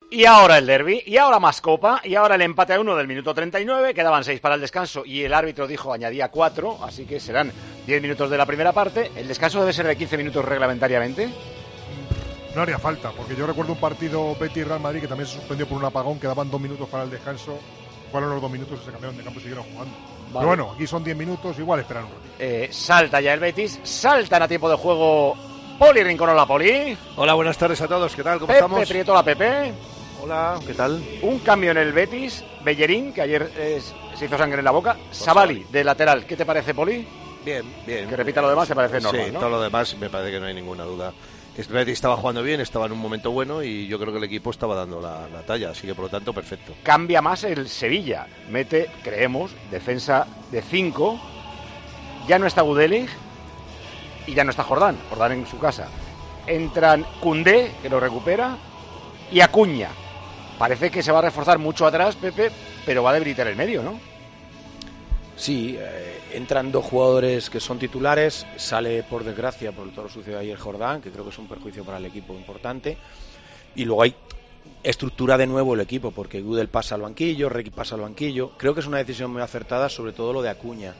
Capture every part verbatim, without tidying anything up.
Y ahora el derbi, y ahora más copa, y ahora el empate a uno del minuto treinta y nueve, quedaban seis para el descanso y el árbitro dijo añadía cuatro, así que serán diez minutos de la primera parte. ¿El descanso debe ser de quince minutos reglamentariamente? No haría falta, porque yo recuerdo un partido Betis-Real Madrid que también se suspendió por un apagón, quedaban dos minutos para el descanso, fueron los dos minutos y se cambiaron de campo y siguieron jugando. Vale. Pero bueno, aquí son diez minutos, igual esperan un ratito. Eh, salta ya el Betis, saltan a tiempo de juego Poli Rincón. Hola, Poli. Hola, buenas tardes a todos, ¿qué tal? ¿Cómo Pepe estamos? Prieto, hola, Pepe. Hola, ¿qué tal? Un cambio en el Betis, Bellerín, que ayer eh, se hizo sangre en la boca, pues Savali, de lateral. ¿Qué te parece, Poli? Bien, bien. Que repita lo demás, te parece normal, sí, ¿no? todo lo demás me parece que no hay ninguna duda. El Betis estaba jugando bien, estaba en un momento bueno y yo creo que el equipo estaba dando la, la talla, así que por lo tanto, perfecto. Cambia más el Sevilla, mete, creemos, defensa de cinco, ya no está Gudelig y ya no está Jordán, Jordán en su casa. Entran Koundé, que lo recupera, y Acuña. Parece que se va a reforzar mucho atrás, Pepe, pero va a debilitar el medio, ¿no? Sí, eh, entran dos jugadores que son titulares, sale por desgracia por todo lo sucedido ayer Jordán, que creo que es un perjuicio para el equipo importante, y luego hay estructura de nuevo el equipo, porque Gudel pasa al banquillo, Requi pasa al banquillo. Creo que es una decisión muy acertada, sobre todo lo de Acuña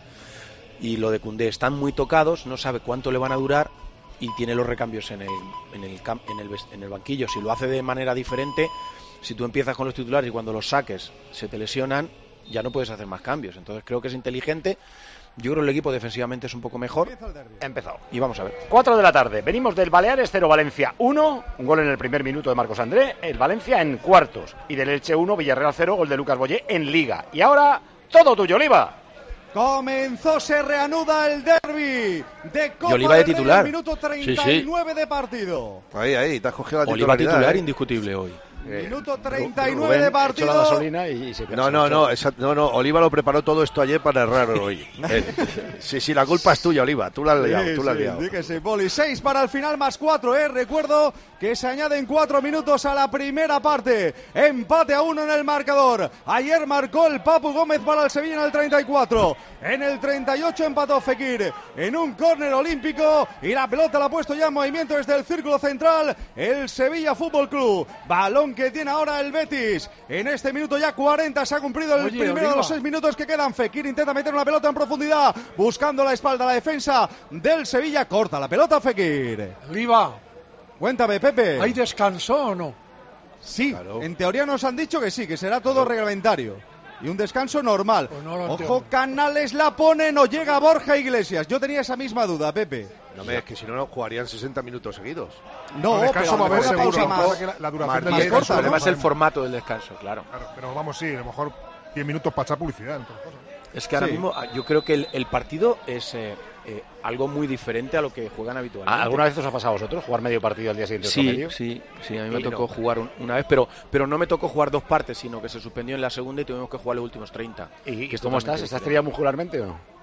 y lo de Koundé. Están muy tocados, no sabe cuánto le van a durar y tiene los recambios en el, en el, en el, en el banquillo. Si lo hace de manera diferente, si tú empiezas con los titulares y cuando los saques se te lesionan, ya no puedes hacer más cambios. Entonces creo que es inteligente. Yo creo que el equipo defensivamente es un poco mejor. Ha empezado. Y vamos a ver. cuatro de la tarde. Venimos del Baleares cero, Valencia uno. Un gol en el primer minuto de Marcos André. El Valencia en cuartos. Y del Elche uno, Villarreal cero, gol de Lucas Boyé en Liga. Y ahora, todo tuyo, Oliva. Comenzó, se reanuda el derbi de Copa y Oliva de del titular. Rey, minuto treinta y nueve sí, sí. de partido. Ahí, ahí, te has cogido la Oliva titularidad, titular eh. indiscutible hoy. Eh, minuto treinta y nueve Rubén de partido. echó la gasolina y, y se no, no, no, esa, no, no, Oliva lo preparó todo esto ayer para errar hoy. eh, sí, sí, la culpa es tuya, Oliva, tú la has liado, sí, tú la has sí, liado. Sí, que sí, Poli. Seis para el final más cuatro, eh. Recuerdo que se añaden cuatro minutos a la primera parte. Empate a uno en el marcador. Ayer marcó el Papu Gómez para el Sevilla en el treinta y cuatro. En el treinta y ocho empató Fekir en un córner olímpico y la pelota la ha puesto ya en movimiento desde el círculo central el Sevilla Fútbol Club. Balón que tiene ahora el Betis. En este minuto ya cuarenta se ha cumplido el Oye, primero Oliva. de los seis minutos que quedan. Fekir intenta meter una pelota en profundidad buscando la espalda, la defensa del Sevilla. Corta la pelota Fekir. Oliva. Cuéntame, Pepe. ¿Hay descanso o no? Sí, claro. En teoría nos han dicho que sí, que será todo claro. reglamentario. Y un descanso normal. Pues no Ojo, entiendo. Canales la pone, no llega Borja Iglesias. Yo tenía esa misma duda, Pepe. No, me, es que si no, no jugarían sesenta minutos seguidos. No, el descanso va a haber seguro. Más, la, la duración más del corta, ¿no? Además el formato del descanso, claro. claro pero vamos, sí, a lo mejor diez minutos para echar publicidad. Entonces, es que ahora sí. mismo yo creo que el, el partido es eh, eh, algo muy diferente a lo que juegan habitualmente. ¿Alguna vez os ha pasado a vosotros jugar medio partido al día siguiente? Sí, medio? sí, sí, a mí me tocó no. jugar un, una vez, pero pero no me tocó jugar dos partes, sino que se suspendió en la segunda y tuvimos que jugar los últimos treinta. ¿Y que cómo estás? ¿Estás trillado muscularmente o no?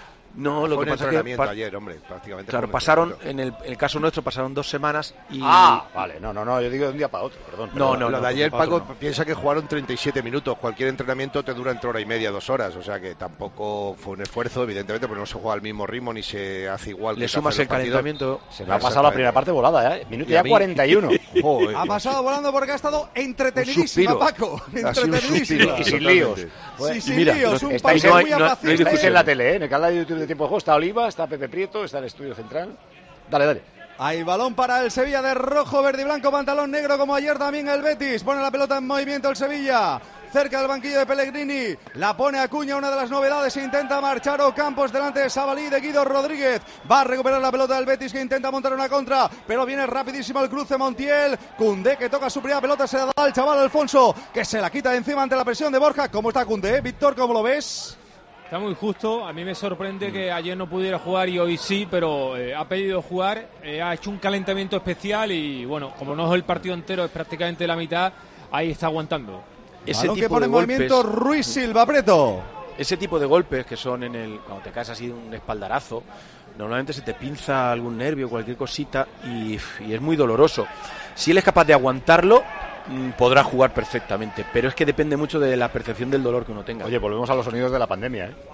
No, lo Fue que pasa es que pa- ayer, hombre, prácticamente. Claro, pasaron en el, en el caso nuestro pasaron dos semanas y ah, vale, no, no, no, yo digo de un día para otro, perdón. No, perdón. no, lo no, de ayer Paco Paco no. piensa que jugaron treinta y siete minutos. Cualquier entrenamiento te dura entre hora y media, dos horas, o sea que tampoco fue un esfuerzo, evidentemente, porque no se juega al mismo ritmo ni se hace igual. Le que sumas se el calentamiento. Se me ha pasado la primera parte volada, ¿eh? Minuto ya cuarenta y uno. Joder, ha pasado volando porque ha estado entretenidísima, Paco. Entretenidísima. Y sin líos. Sí, sin mira, líos. no, un estáis, Paco no, muy no, apacible. estáis en la tele, ¿eh? En el canal de YouTube de Tiempo de Juego está Oliva, está Pepe Prieto, está el estudio central. Dale, dale. Hay balón para el Sevilla de rojo, verde y blanco, pantalón negro como ayer también el Betis. Pone la pelota en movimiento el Sevilla. Cerca del banquillo de Pellegrini. La pone Acuña, una de las novedades. Intenta marchar Ocampos delante de Sabalí, de Guido Rodríguez. Va a recuperar la pelota del Betis que intenta montar una contra. Pero viene rapidísimo el cruce Montiel. Koundé que toca su primera pelota. Se la da al chaval Alfonso que se la quita de encima ante la presión de Borja. ¿Cómo está Koundé? Víctor, ¿cómo lo ves? Está muy justo, a mí me sorprende que ayer no pudiera jugar y hoy sí, pero eh, ha pedido jugar, eh, ha hecho un calentamiento especial y bueno, como no es el partido entero, es prácticamente la mitad, ahí está aguantando. Ese Balón tipo que pone de en golpes, movimiento Ruiz Silva, Preto. Ese tipo de golpes que son en el cuando te caes así de un espaldarazo, normalmente se te pinza algún nervio, cualquier cosita y, y es muy doloroso. Si él es capaz de aguantarlo, podrá jugar perfectamente, pero es que depende mucho de la percepción del dolor que uno tenga. Oye, volvemos a los sonidos de la pandemia, ¿eh?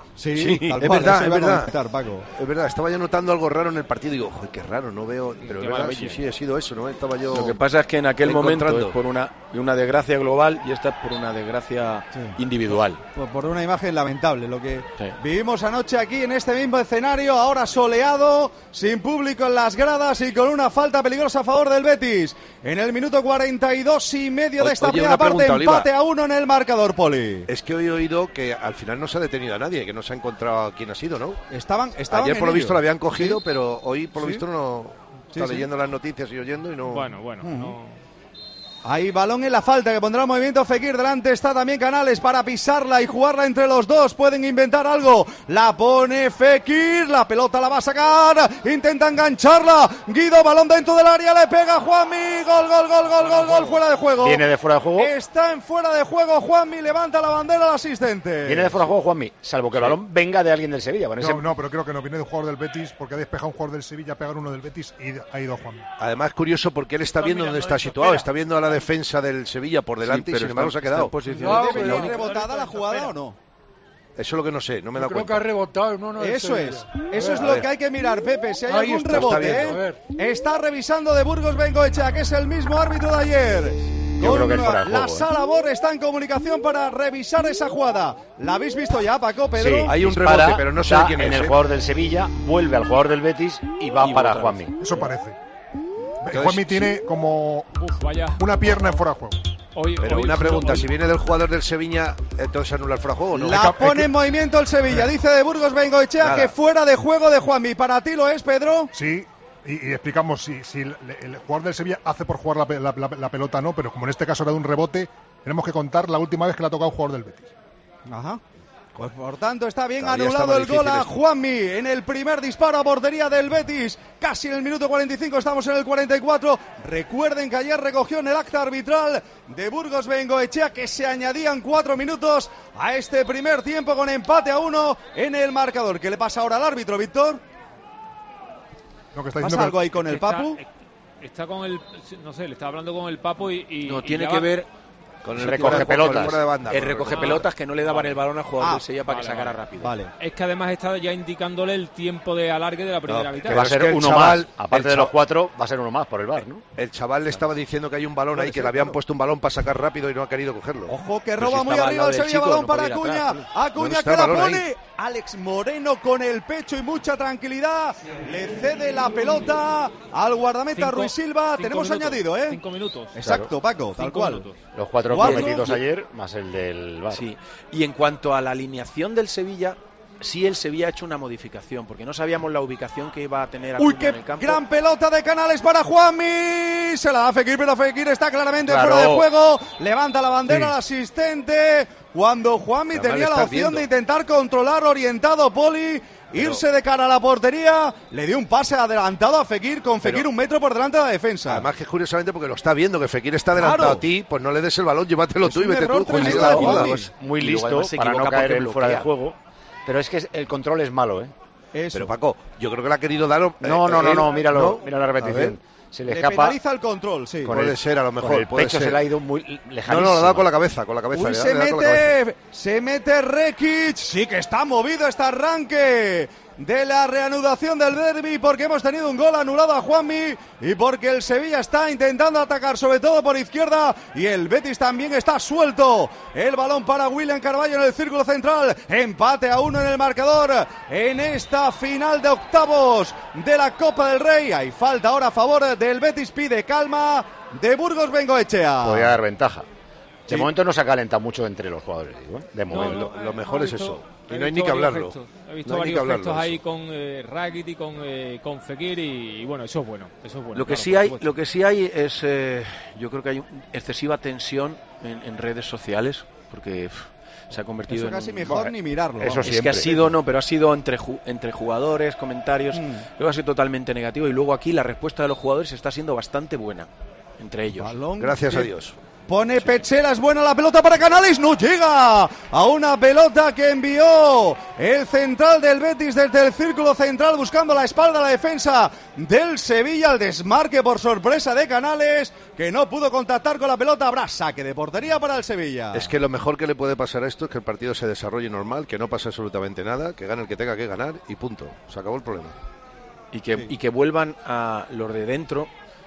Sí, Sí, tal es cual, verdad, eso es iba a verdad. comentar, Paco. Es verdad, estaba yo notando algo raro en el partido y digo, joder, qué raro, no veo. Pero Qué es verdad, sí, maravilla. sí, ha sido eso, ¿no? Estaba yo. Lo que pasa es que en aquel momento encontrando. es por una, una desgracia global y esta es por una desgracia Sí. individual. Por, por una imagen lamentable, lo que Sí. vivimos anoche aquí en este mismo escenario, ahora soleado, sin público en las gradas y con una falta peligrosa a favor del Betis. En el minuto cuarenta y dos y medio de esta Oye, primera una parte, pregunta, Oliva. empate a uno en el marcador, Poli. Es que hoy he oído que al final no se ha detenido a nadie, que no se ha encontrado quién ha sido, ¿no? Estaban, estaban Ayer en por lo ello. visto lo habían cogido, Sí. pero hoy por lo Sí. visto no. Sí, Está sí. leyendo las noticias y oyendo y no. Bueno, bueno, Ujú. no... Hay balón en la falta que pondrá el movimiento Fekir. Delante está también Canales para pisarla y jugarla entre los dos. Pueden inventar algo. La pone Fekir. La pelota la va a sacar. Intenta engancharla. Guido, balón dentro del área. Le pega Juanmi. Gol, gol, gol, gol, gol, gol. Fuera de juego. Viene de fuera de juego. Está en fuera de juego. Juanmi levanta la bandera al asistente. Viene de fuera de juego Juanmi, salvo que el balón venga de alguien del Sevilla. Con ese... No, no, pero creo que no viene de un jugador del Betis porque ha despejado un jugador del Sevilla, pegar uno del Betis y ha ido Juan. Además, curioso porque él está Está viendo mirando dónde está esto, situado. espera. Está viendo a la defensa del Sevilla por delante Sí, y sin pero embargo está- se ha quedado. está en posición. No, ¿Debe pero- ir rebotada la jugada o no? Eso es lo que no sé, no me da Creo que cuenta. ha rebotado en uno del Eso Sevilla. es, A eso ver, es a lo ver. que hay que mirar, Pepe. Si hay Ahí algún está, rebote, está viendo, a ¿eh? ver. Está revisando de Burgos Bengoechea, que es el mismo árbitro de ayer. Yo Con creo que es fuera de la juego, ¿eh? sala Bor está en comunicación para revisar esa jugada. ¿La habéis visto ya, Paco, Pedro? Sí, Hay un dispara, rebote, pero no sé da de quién en es, el ¿eh? jugador del Sevilla, vuelve al jugador del Betis y va Y para otra vez. Juanmi. Eso parece. Entonces, Juanmi tiene como Uf, vaya. una pierna en fuera de juego. Hoy, Pero hoy- una pregunta, hoy- si viene del jugador del Sevilla, entonces anula el fuera de juego o no. La Hay que- pone hay que- en movimiento el Sevilla. Dice de Burgos Bengoechea Nada. que fuera de juego de Juanmi. ¿Para ti lo es, Pedro? Sí, y, y explicamos si, si el, el jugador del Sevilla hace por jugar la, pe- la- la- la pelota, no, pero como en este caso era de un rebote, tenemos que contar la última vez que le ha tocado a un jugador del Betis. Ajá. Pues por tanto está bien Todavía anulado está el más gol a difícil esto. Juanmi en el primer disparo a portería del Betis. Casi en el minuto cuarenta y cinco, estamos en el cuarenta y cuatro. Recuerden que ayer recogió en el acta arbitral de Burgos Bengoechea que se añadían cuatro minutos a este primer tiempo con empate a uno en el marcador. ¿Qué le pasa ahora al árbitro, Víctor? Lo que está ¿Pasa diciendo algo que- ahí con el está- Papu? Está con el... No sé, le está hablando con el Papu y... y- No, y tiene ya que va- ver Con Recoge fuera de juego, pelotas. con el fuera de banda, el correcto. recoge pelotas que no le daban el balón al jugador Ah, del Sevilla para vale, que sacara vale. rápido. Vale. Es que además está ya indicándole el tiempo de alargue de la primera No, mitad. Que va a es ser que el uno chaval- más. Aparte el de los chaval- cuatro, va a ser uno más por el bar, ¿no? El chaval le estaba diciendo que hay un balón ahí, que le habían puesto un balón para sacar rápido y no ha querido cogerlo. Ojo que Pero roba si muy estaba al arriba lado el del Sevilla, chico, balón no para podía ir Acuña. atrás, Acuña ¿Dónde que está el la balón pone. ahí? Alex Moreno con el pecho y mucha tranquilidad. Le cede la pelota al guardameta Cinco- Ruiz Silva. cinco Tenemos minutos, añadido, ¿eh? Cinco minutos. Exacto, Paco, tal Cinco cual. minutos. Los cuatro Cuatro. cometidos ayer, más el del bar. Sí. Y en cuanto a la alineación del Sevilla, sí el Sevilla ha hecho una modificación, porque no sabíamos la ubicación que iba a tener Uy, Acuña qué en el campo. gran pelota de Canales para Juanmi. Se la da Fekir, pero Fekir está claramente Claro. fuera de juego. Levanta la bandera Sí. al asistente. Cuando Juanmi Además, tenía le la estás opción viendo. de intentar controlar orientado Poli, irse de cara a la portería, le dio un pase adelantado a Fekir, con Fekir Pero- un metro por delante de la defensa. Además que curiosamente porque lo está viendo, que Fekir está adelantado Claro. a ti, pues no le des el balón, llévatelo Es tú y un vete error tú. Pues tremendo ahí de está la Juanmi. jugada. Muy Y luego listo además se para no equivoca caer porque en fuera de bloquea. juego. Pero es que el control es malo, ¿eh? Eso. Pero Paco, yo creo que le ha querido dar. eh, No, no, no, él- no, míralo, ¿no? mira la A ver. repetición. Se le Le escapa. penaliza el control, sí. con Puede el- ser, a lo con mejor, el puede pecho ser. se le ha ido muy No, lejanísimo. no, lo ha dado con la cabeza, con la cabeza. Uy, le da- se le da con la cabeza. mete, se mete Rekic. Sí que está movido este arranque de la reanudación del derbi, porque hemos tenido un gol anulado a Juanmi y porque el Sevilla está intentando atacar sobre todo por izquierda y el Betis también está suelto. El balón para William Carballo en el círculo central. Empate a uno en el marcador en esta final de octavos de la Copa del Rey. Hay falta ahora a favor del Betis, pide calma de Burgos Bengoechea. Podría dar ventaja. De Sí. momento no se ha calentado mucho entre los jugadores, digo, ¿eh? De No, momento. no, lo eh, mejor he es visto- eso. Y he no hay visto ni que varios hablarlo. gestos. He visto No hay ni que varios hablarlo, gestos ahí eso. con eh, Rakitic, con, eh, con Fekir y, y bueno, eso es bueno. Eso es bueno Lo que claro, sí por hay, supuesto. lo que sí hay es, eh, yo creo que hay un- excesiva tensión en, en redes sociales, porque pff, se ha convertido Eso en casi un- mejor Bueno, ni mirarlo. eso vamos. sí. Es que ha siempre. sido, no, pero ha sido entre, ju- entre jugadores, comentarios, Mm. creo que ha sido totalmente negativo y luego aquí la respuesta de los jugadores está siendo bastante buena, entre ellos. Balón Gracias a que Dios. Pone Pechela, es buena la pelota para Canales, no llega a una pelota que envió el central del Betis desde el círculo central buscando la espalda a la defensa del Sevilla, al desmarque por sorpresa de Canales, que no pudo contactar con la pelota. Habrá saque de portería para el Sevilla. Es que lo mejor que le puede pasar a esto es que el partido se desarrolle normal, que no pase absolutamente nada, que gane el que tenga que ganar y punto, se acabó el problema. Y que, Sí. y que vuelvan a los de dentro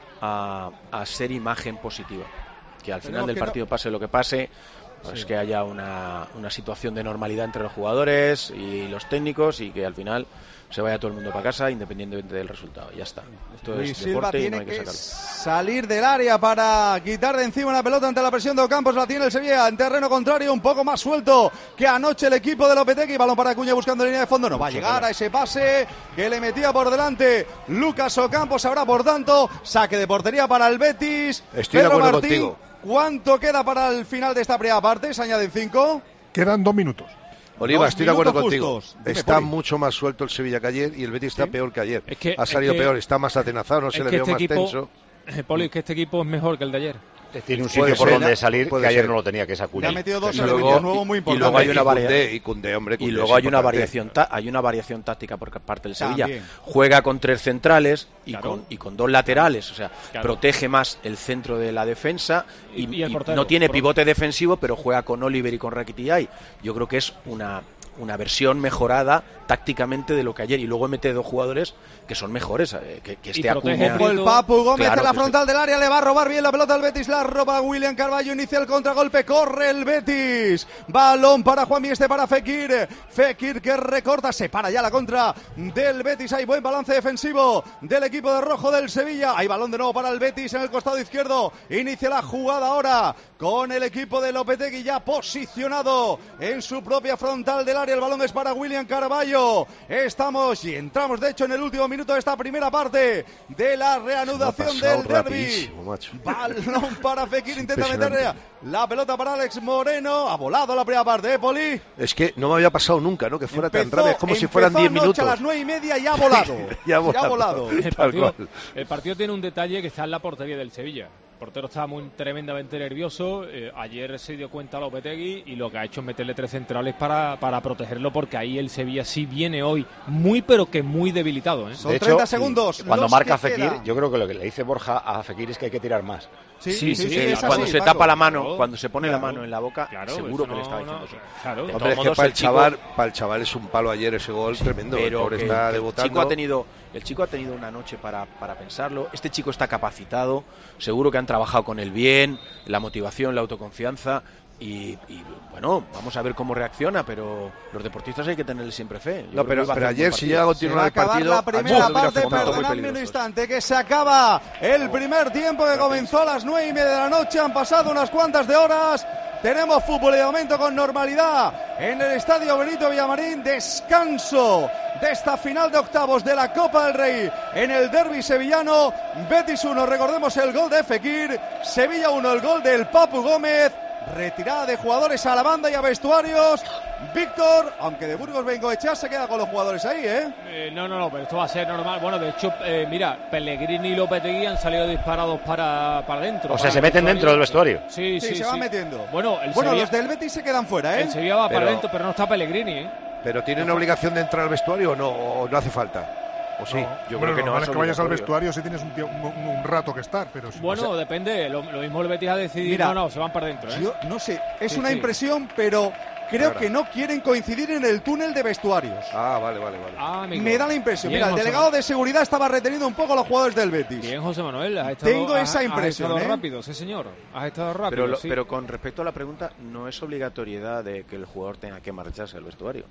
a, a ser imagen positiva. Que al final Tenemos del que partido, pase lo que pase, pues Sí. que haya una, una situación de normalidad entre los jugadores y los técnicos y que al final se vaya todo el mundo para casa independientemente del resultado. Ya está. Esto Luis es Silva deporte y tiene no hay que que sacarlo. salir del área para quitar de encima una pelota ante la presión de Ocampos. La tiene el Sevilla en terreno contrario, un poco más suelto que anoche el equipo de Lopetegui. Balón para Acuña buscando línea de fondo. No va a llegar a ese pase que le metía por delante Lucas Ocampos. Habrá, por tanto, saque de portería para el Betis. Estoy de Pedro acuerdo Martín, contigo. ¿cuánto queda para el final de esta primera parte? Se añaden cinco. Quedan dos minutos. Oliva, Dos estoy de acuerdo minutos contigo. justos. Dime, Está Poli. mucho más suelto el Sevilla que ayer y el Betis está Sí. peor que ayer. Es que- ha salido es que- peor, está más atenazado, no se Es le que veo este más equipo, tenso. eh, Poli, es que este equipo es mejor que el de ayer. Tiene un Puede sitio por ser, donde salir puede que ayer ser. no lo tenía, que es Acuña. Le ha metido dos Y elementos luego- nuevos muy y- y importantes. luego hay una Y Koundé, variedad. y Koundé, hombre, Y Koundé luego es hay una importante. variación ta- hay una variación táctica por parte del Sevilla. También. Juega con tres centrales y, Claro. con, y con dos laterales, o sea, Claro. protege más el centro de la defensa y, Y- y el y portero. no tiene Por- pivote defensivo, pero juega con Oliver y con Rakitic. Yo creo que es una una versión mejorada tácticamente de lo que ayer, y luego mete dos jugadores que son mejores, eh, que, que este protege Acuña. Ojo el Papu Gómez Claro en la que frontal del área, le va a robar bien la pelota al Betis, la roba William Carballo, inicia el contragolpe, corre el Betis, balón para Juanmi, este para Fekir, Fekir que recorta, se para ya la contra del Betis, hay buen balance defensivo del equipo de rojo del Sevilla, hay balón de nuevo para el Betis en el costado izquierdo, inicia la jugada ahora con el equipo de Lopetegui ya posicionado en su propia frontal del área, el balón es para William Carballo, estamos y entramos de hecho en el último minuto de esta primera parte de la reanudación Ha pasado del derbi. rapidísimo, macho. Balón para Fekir, intenta Impresionante. meterle la pelota para Alex Moreno, ha volado la primera parte, ¿eh, Poli? Es que no me había pasado nunca, ¿no? Que fuera tan Empezó- rápido, es como si empezó fueran diez anoche minutos. a las nueve y media y ha volado. Ya ha volado. volado. El Tal partido, cual. el partido tiene un detalle que está en la portería del Sevilla. El portero estaba muy tremendamente nervioso. eh, ayer se dio cuenta Lopetegui y lo que ha hecho es meterle tres centrales para, para protegerlo, porque ahí el Sevilla sí viene hoy muy, pero que muy debilitado. ¿eh? Son De hecho, treinta segundos. Cuando los marca que Fekir, quedan. yo creo que lo que le dice Borja a Fekir es que hay que tirar más. Sí, Sí, sí, sí, sí, sí, es cuando así, se Paco. tapa la mano, Claro. cuando se pone Claro. la mano en la boca, Claro, seguro eso que le no- está diciendo no, eso. claro. De Hombre, todos es que modos, para el, el chico- chaval, para el chaval es un palo ayer ese gol tremendo. el pero pobre que, está que debutando. el chico ha tenido el chico ha tenido una noche para, para pensarlo. Este chico está capacitado, seguro que han trabajado con él bien, la motivación, la autoconfianza y, y, bueno, vamos a ver cómo reacciona, pero los deportistas hay que tenerle siempre fe. Yo creo No, pero, que va a pero hacer un ayer buen si partido. llega a Se va a continuar el acabar partido, la a primera Chelsea hubiera parte, afectado. muy perdonadme un peligrosos. instante, que se acaba el primer tiempo que comenzó a las nueve y media de la noche, han pasado unas cuantas de horas, tenemos fútbol y de momento con normalidad en el Estadio Benito Villamarín, descanso de esta final de octavos de la Copa del Rey en el derbi sevillano, Betis uno, recordemos el gol de Fekir, Sevilla uno, el gol del Papu Gómez, retirada de jugadores a la banda y a vestuarios, Víctor, aunque de Burgos Bengoechea se queda con los jugadores ahí, ¿eh? Eh, no, no, no, pero esto va a ser normal. Bueno, de hecho, eh, mira, Pellegrini y Lopetegui han salido disparados para, para adentro. O sea, para se el meten vestuario. dentro del vestuario. Sí, sí, Sí, se sí. van metiendo. Bueno, el Bueno, Sevilla, los del Betis se quedan fuera, ¿eh? el Sevilla va para Pero- adentro, pero no está Pellegrini, ¿eh? Pero ¿tienen obligación de entrar al vestuario o no, o no hace falta? ¿O sí? No, yo bueno, creo que lo no normal es es que vayas al obligatorio. vestuario si tienes un, tie- un- un rato que estar, pero si Bueno, no sé. depende. Lo, lo mismo el Betis ha decidido. Mira, no, no, se van para adentro, ¿eh? Yo no sé, es Sí, una sí. impresión, pero creo Claro. que no quieren coincidir en el túnel de vestuarios. Ah, vale, vale, vale. Ah, amigo. Me da la impresión. Bien, Mira, el José delegado Manuel. de seguridad estaba reteniendo un poco a los jugadores del Betis. Bien, José Manuel, has estado, Tengo has- esa has impresión, estado ¿eh? rápido, sí, señor. Has estado rápido, Pero, lo- sí. pero con respecto a la pregunta, no es obligatoriedad de que el jugador tenga que marcharse al vestuario.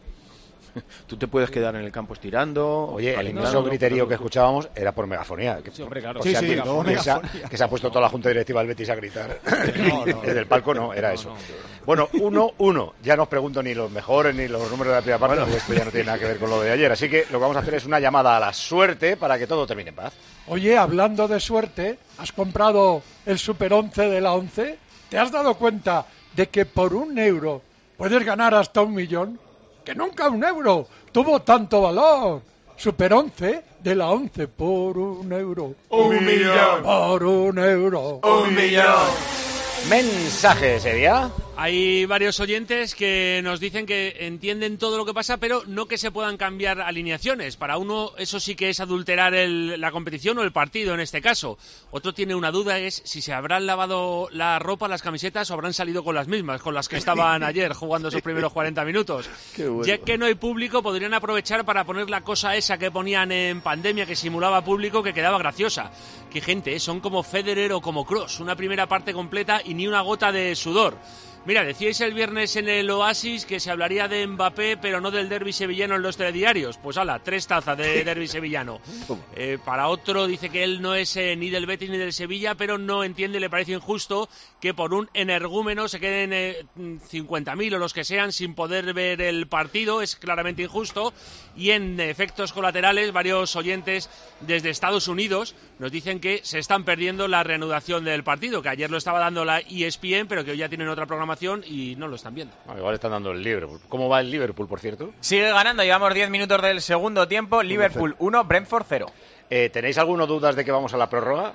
Tú te puedes quedar en el campo estirando. Oye, el calentando, inmenso griterío pero- que escuchábamos era por megafonía. Que, Sí, hombre, claro. o Sí, sea, sí, que, no, que se ha, megafonía. que se ha puesto toda la junta directiva del Betis a gritar. No, no. Desde el palco no, era No, eso. no. Bueno, uno, uno. Ya no os pregunto ni los mejores ni los números de la primera parte, porque esto ya no tiene nada que ver con lo de ayer. Así que lo que vamos a hacer es una llamada a la suerte para que todo termine en paz. Oye, hablando de suerte, ¿has comprado el Super once de la once? ¿Te has dado cuenta de que por un euro puedes ganar hasta un millón? ¡Que nunca un euro tuvo tanto valor! Super once de la once por un euro. Un millón. Por un euro. Un millón. Mensajes, Sevilla. Hay varios oyentes que nos dicen que entienden todo lo que pasa, pero no que se puedan cambiar alineaciones. Para uno eso sí que es adulterar el, la competición o el partido en este caso. Otro tiene una duda, es si se habrán lavado la ropa, las camisetas, o habrán salido con las mismas, con las que estaban ayer jugando esos primeros cuarenta minutos. Qué bueno. Ya que no hay público, podrían aprovechar para poner la cosa esa que ponían en pandemia, que simulaba público, que quedaba graciosa. Qué gente, ¿eh? Son como Federer o como Kroos, una primera parte completa y ni una gota de sudor. Mira, decíais el viernes en el Oasis que se hablaría de Mbappé, pero no del derbi sevillano en los telediarios. Pues ala, tres tazas de derbi sevillano. Eh, para otro dice que él no es eh, ni del Betis ni del Sevilla, pero no entiende, le parece injusto que por un energúmeno se queden eh, cincuenta mil o los que sean sin poder ver el partido. Es claramente injusto. Y en efectos colaterales, varios oyentes desde Estados Unidos nos dicen que se están perdiendo la reanudación del partido, que ayer lo estaba dando la E S P N, pero que hoy ya tienen otra programación y no lo están viendo. Ah, igual están dando el Liverpool. ¿Cómo va el Liverpool, por cierto? Sigue ganando, llevamos diez minutos del segundo tiempo. Liverpool uno, Brentford cero. Eh, ¿Tenéis alguna dudas de que vamos a la prórroga?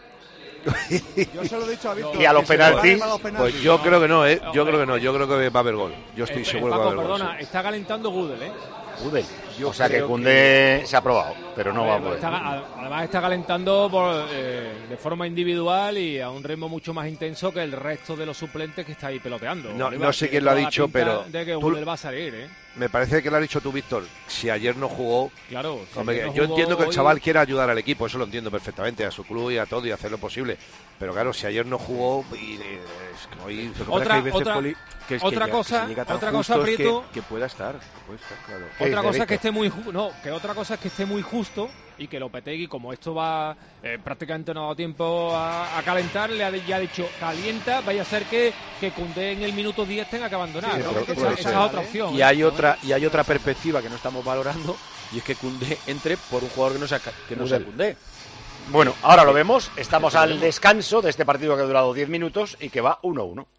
Yo se lo he dicho a Víctor. ¿Y a los penaltis? Pues yo creo que no, ¿eh? Yo creo que no, yo creo que va a haber gol. Yo estoy Eh, seguro Paco, que va a haber gol. perdona, Sí. está calentando Gudel, ¿eh? Gudel. Yo O sea que creo Koundé se ha aprobado, pero no A va a ver, poder. está- además está calentando por, eh, de forma individual y a un ritmo mucho más intenso que el resto de los suplentes que está ahí peloteando. No, Oliva, no sé tiene quién lo ha toda la dicho, pinta pero de que tú- Gudel va a salir, ¿eh? Me parece que lo has dicho tú, Víctor. Si ayer no jugó... Claro. si Hombre, ayer no yo jugó entiendo que el hoy- chaval quiera ayudar al equipo, eso lo entiendo perfectamente, a su club y a todo y hacer lo posible. Pero claro, si ayer no jugó y eh, es que hoy... Otra- hay veces, otra- Poli, que es otra que, cosa- que se llega tan otra cosa, justos Prieto. que, que pueda estar, que puede estar, claro. Otra cosa es que esté muy ju- no, que otra cosa es que esté muy justo y que Lopetegui, como esto va eh, prácticamente no ha dado tiempo a, a calentar, le ha de- ya ha dicho calienta, vaya a ser que que Koundé en el minuto diez tenga que abandonar, Sí, ¿no? pero Que puede esa, esa ser. es otra opción. Y ¿eh? hay otra y hay otra perspectiva que no estamos valorando, y es que Koundé entre por un jugador que no sea que no sea Koundé. Bueno, ahora lo vemos. Estamos al descanso de este partido que ha durado diez minutos y que va uno uno.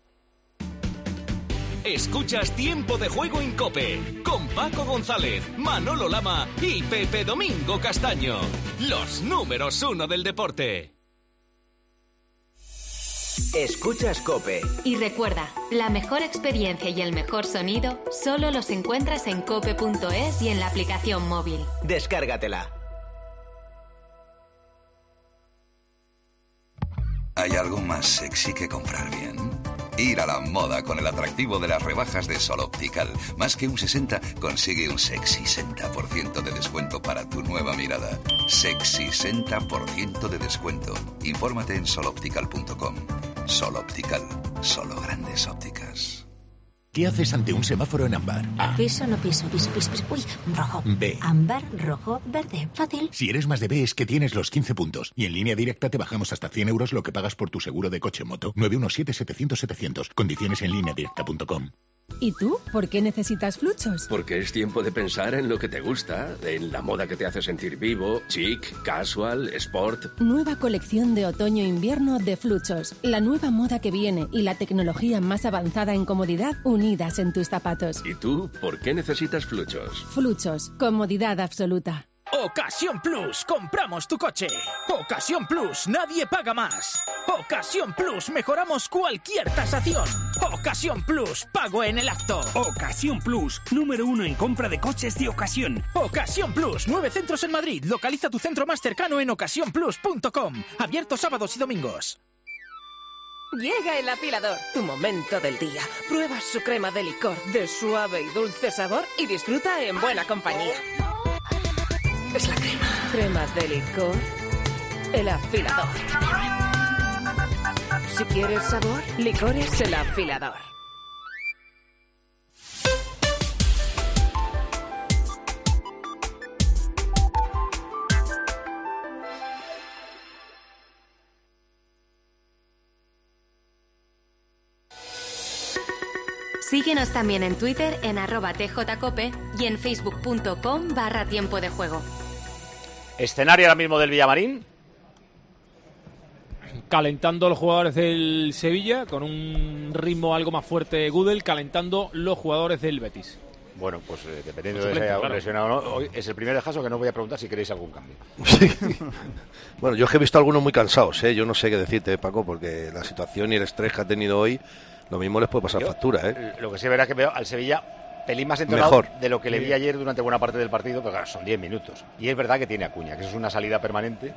Escuchas Tiempo de Juego en COPE con Paco González, Manolo Lama y Pepe Domingo Castaño. Los números uno del deporte. Escuchas COPE. Y recuerda, la mejor experiencia y el mejor sonido solo los encuentras en cope punto es y en la aplicación móvil. Descárgatela. ¿Hay algo más sexy que comprar bien? Ir a la moda con el atractivo de las rebajas de Sol Optical. Más que un sesenta, consigue un sexy sesenta por ciento de descuento para tu nueva mirada. Sexy sesenta por ciento de descuento. Infórmate en sol optical punto com. Sol Optical. Solo grandes ópticas. ¿Qué haces ante un semáforo en ámbar? A. Piso, no piso, piso, piso, piso. Uy, rojo. B. Ámbar, rojo, verde. Fácil. Si eres más de B es que tienes los quince puntos. Y en Línea Directa te bajamos hasta cien euros lo que pagas por tu seguro de coche o moto. nueve uno siete, setecientos, setecientos. Condiciones en línea directa punto com. ¿Y tú? ¿Por qué necesitas Fluchos? Porque es tiempo de pensar en lo que te gusta, en la moda que te hace sentir vivo, chic, casual, sport. Nueva colección de otoño-invierno de Fluchos. La nueva moda que viene y la tecnología más avanzada en comodidad unidas en tus zapatos. ¿Y tú? ¿Por qué necesitas Fluchos? Fluchos. Comodidad absoluta. Ocasión Plus, compramos tu coche. Ocasión Plus, nadie paga más. Ocasión Plus, mejoramos cualquier tasación. Ocasión Plus, pago en el acto. Ocasión Plus, número uno en compra de coches de ocasión. Ocasión Plus, nueve centros en Madrid. Localiza tu centro más cercano en ocasión plus punto com. Abierto sábados y domingos. Llega el afilador, tu momento del día. Prueba su crema de licor de suave y dulce sabor y disfruta en buena compañía. Es la crema. Crema de licor. El afilador. Si quieres sabor, licores el afilador. Síguenos también en Twitter en arroba tjcope y en facebook punto com barra tiempo de juego. Escenario ahora mismo del Villamarín. Calentando los jugadores del Sevilla con un ritmo algo más fuerte Gudel, calentando los jugadores del Betis. Bueno, pues eh, dependiendo Pues de si haya claro. lesionado o no, hoy es el primer descanso que no voy a preguntar si queréis algún cambio. Sí. Bueno, yo es que he visto algunos muy cansados, ¿eh? Yo no sé qué decirte, Paco, porque la situación y el estrés que ha tenido hoy, lo mismo les puede pasar Yo, factura, ¿eh? Lo que sí verás que veo al Sevilla pelín más entonado Mejor. de lo que le vi Sí. ayer durante buena parte del partido, pero claro, son diez minutos. Y es verdad que tiene Acuña, que eso es una salida permanente.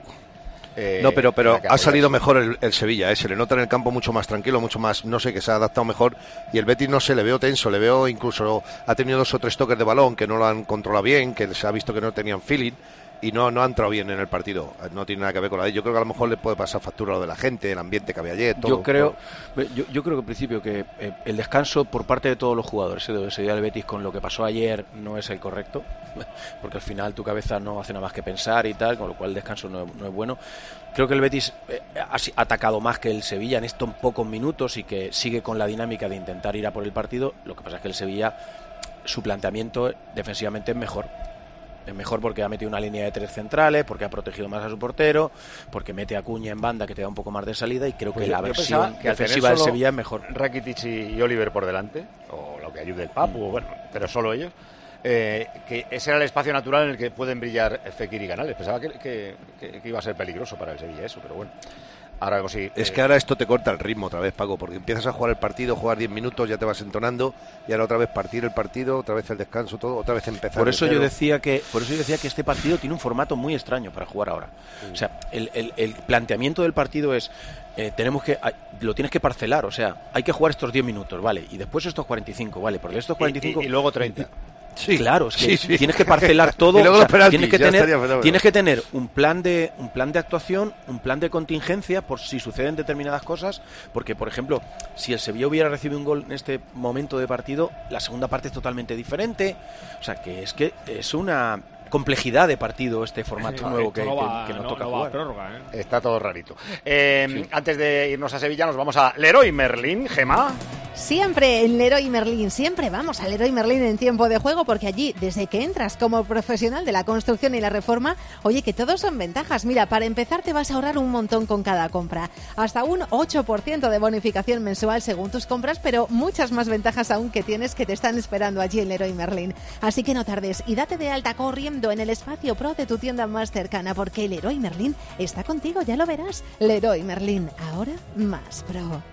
Eh, No, pero, pero en la que ha salido apoyarse. mejor el, el Sevilla, ¿eh? Se le nota en el campo mucho más tranquilo, mucho más, no sé, que se ha adaptado mejor. Y el Betis, no sé, le veo tenso, le veo incluso, ha tenido dos o tres toques de balón que no lo han controlado bien, que se ha visto que no tenían feeling y no, no ha entrado bien en el partido. No tiene nada que ver con la de. Yo creo que a lo mejor le puede pasar factura lo de la gente, el ambiente que había ayer, todo. Yo creo, yo, yo creo que en principio que eh, el descanso por parte de todos los jugadores eh, de Sevilla del Betis con lo que pasó ayer no es el correcto, porque al final tu cabeza no hace nada más que pensar y tal, con lo cual el descanso no, no es bueno. Creo que el Betis eh, ha si- ha atacado más que el Sevilla en estos pocos minutos y que sigue con la dinámica de intentar ir a por el partido. Lo que pasa es que el Sevilla, su planteamiento defensivamente es mejor. Es mejor porque ha metido una línea de tres centrales, porque ha protegido más a su portero, porque mete a Acuña en banda que te da un poco más de salida y creo Pues que yo- la yo versión pensaba que al tener defensiva del solo Sevilla es mejor. Rakitic y Oliver por delante, o lo que ayude el Papu, o bueno, pero solo ellos, eh, que ese era el espacio natural en el que pueden brillar Fekir y Canales. Pensaba que, que, que- que iba a ser peligroso para el Sevilla eso, pero bueno. Ahora algo sí. Es eh, que ahora esto te corta el ritmo otra vez, Paco, porque empiezas a jugar el partido, jugar diez minutos, ya te vas entonando, y ahora otra vez partir el partido, otra vez el descanso, todo, otra vez empezar. Por de eso cero. yo decía que, por eso yo decía que este partido tiene un formato muy extraño para jugar ahora. O sea, el, el- el planteamiento del partido es eh, tenemos que hay- lo tienes que parcelar, o sea, hay que jugar estos diez minutos, vale, y después estos cuarenta y cinco, vale, porque estos cuarenta y cinco y- y luego treinta. Sí, claro, es que sí, sí. tienes que parcelar todo. Y luego o sea, los penaltis, tienes que ya tener, estaría fenómeno. tienes que tener un plan de un plan de actuación, un plan de contingencia por si suceden determinadas cosas, porque por ejemplo, si el Sevilla hubiera recibido un gol en este momento de partido, la segunda parte es totalmente diferente. O sea, que es que es una complejidad de partido este formato Sí, nuevo esto que, no que- va- que nos no- toca no va a jugar. prórroga, ¿eh? Está todo rarito. Eh, Antes de irnos a Sevilla, nos vamos a Leroy Merlin, Gemma. Siempre en Leroy Merlin, siempre vamos a Leroy Merlin en tiempo de juego, porque allí, desde que entras como profesional de la construcción y la reforma, oye, que todos son ventajas. Mira, para empezar te vas a ahorrar un montón con cada compra. Hasta un ocho por ciento de bonificación mensual según tus compras, pero muchas más ventajas aún que tienes que te están esperando allí en Leroy Merlin. Así que no tardes y date de alta corriendo en el espacio pro de tu tienda más cercana, porque Leroy Merlin está contigo, ya lo verás. Leroy Merlin, ahora más pro.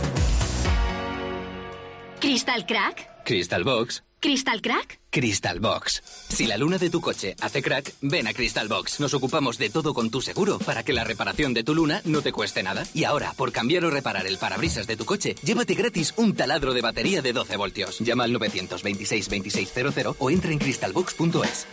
¿Crystal Crack? Crystal Box. ¿Crystal Crack? Crystal Box. Si la luna de tu coche hace crack, ven a Crystal Box. Nos ocupamos de todo con tu seguro para que la reparación de tu luna no te cueste nada. Y ahora, por cambiar o reparar el parabrisas de tu coche, llévate gratis un taladro de batería de doce voltios. Llama al nueve dos seis, veintiséis cero cero o entra en crystal box punto es.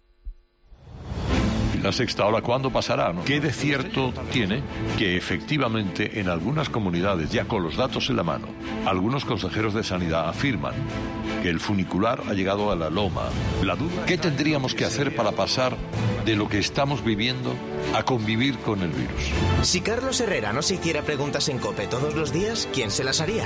La sexta ola, ¿cuándo pasará? ¿No? ¿Qué de cierto tiene que efectivamente en algunas comunidades, ya con los datos en la mano, algunos consejeros de sanidad afirman que el funicular ha llegado a la loma? La duda, ¿qué tendríamos que hacer para pasar de lo que estamos viviendo a convivir con el virus? Si Carlos Herrera no se hiciera preguntas en COPE todos los días, ¿quién se las haría?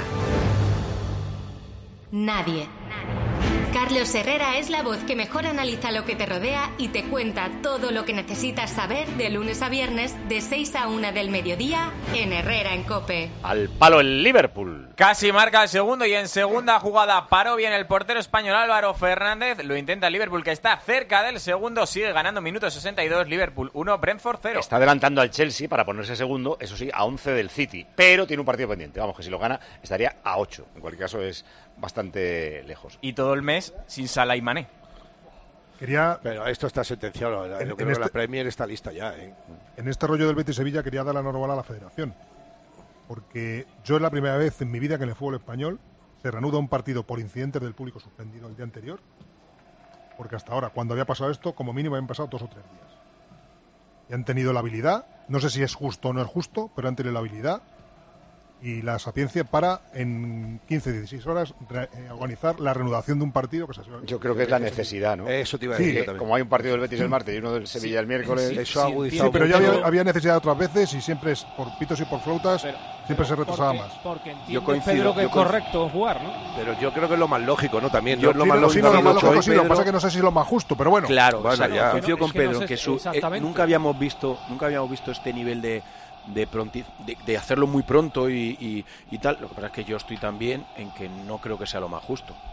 Nadie. Carlos Herrera es la voz que mejor analiza lo que te rodea y te cuenta todo lo que necesitas saber de lunes a viernes de seis a una del mediodía en Herrera en COPE. Al palo el Liverpool. Casi marca el segundo y en segunda jugada paró bien el portero español Álvaro Fernández. Lo intenta el Liverpool, que está cerca del segundo. Sigue ganando minuto sesenta y dos. Liverpool uno, Brentford cero. Está adelantando al Chelsea para ponerse segundo, eso sí, a once del City. Pero tiene un partido pendiente. Vamos, que si lo gana estaría a ocho. En cualquier caso es bastante lejos. Y todo el mes sin Salah y Mané. Quería... Pero esto está sentenciado. Yo En- creo en que la este- Premier está lista ya, ¿eh? En este rollo del Betis Sevilla quería dar la enhorabuena a la Federación, porque yo es la primera vez en mi vida que en el fútbol español se reanuda un partido por incidentes del público suspendido el día anterior, porque hasta ahora, cuando había pasado esto, como mínimo habían pasado dos o tres días. Y han tenido la habilidad, no sé si es justo o no es justo, pero han tenido la habilidad y la sapiencia para en quince a dieciséis horas re- eh, organizar la reanudación de un partido que se Yo creo que es la necesidad, ¿no? Eso te iba a Sí, decir yo Que también. como hay un partido del Betis el martes y uno del Sevilla el miércoles. Sí, eso ha agudizado Sí, pero ya mucho. había, había necesidad otras veces y siempre es por pitos y por flautas, siempre se retrasaba porque, más. Porque entiende Yo coincido, Pedro que yo es coincido. correcto jugar, ¿no? Pero yo creo que es lo más lógico, ¿no? También, Yo no es lo sí, más no, sí, lógico. no, lo más dicho lógico hoy, sí, lo que Pedro. pasa es que no sé si es lo más justo, pero bueno. Claro, Bueno, exacto, ya. coincido Es con que no Pedro sé que su, eh, exactamente. nunca habíamos visto nunca habíamos visto este nivel de de, pronti- de, de hacerlo muy pronto y, y, y tal. Lo que pasa es que yo estoy también en que no creo que sea lo más justo.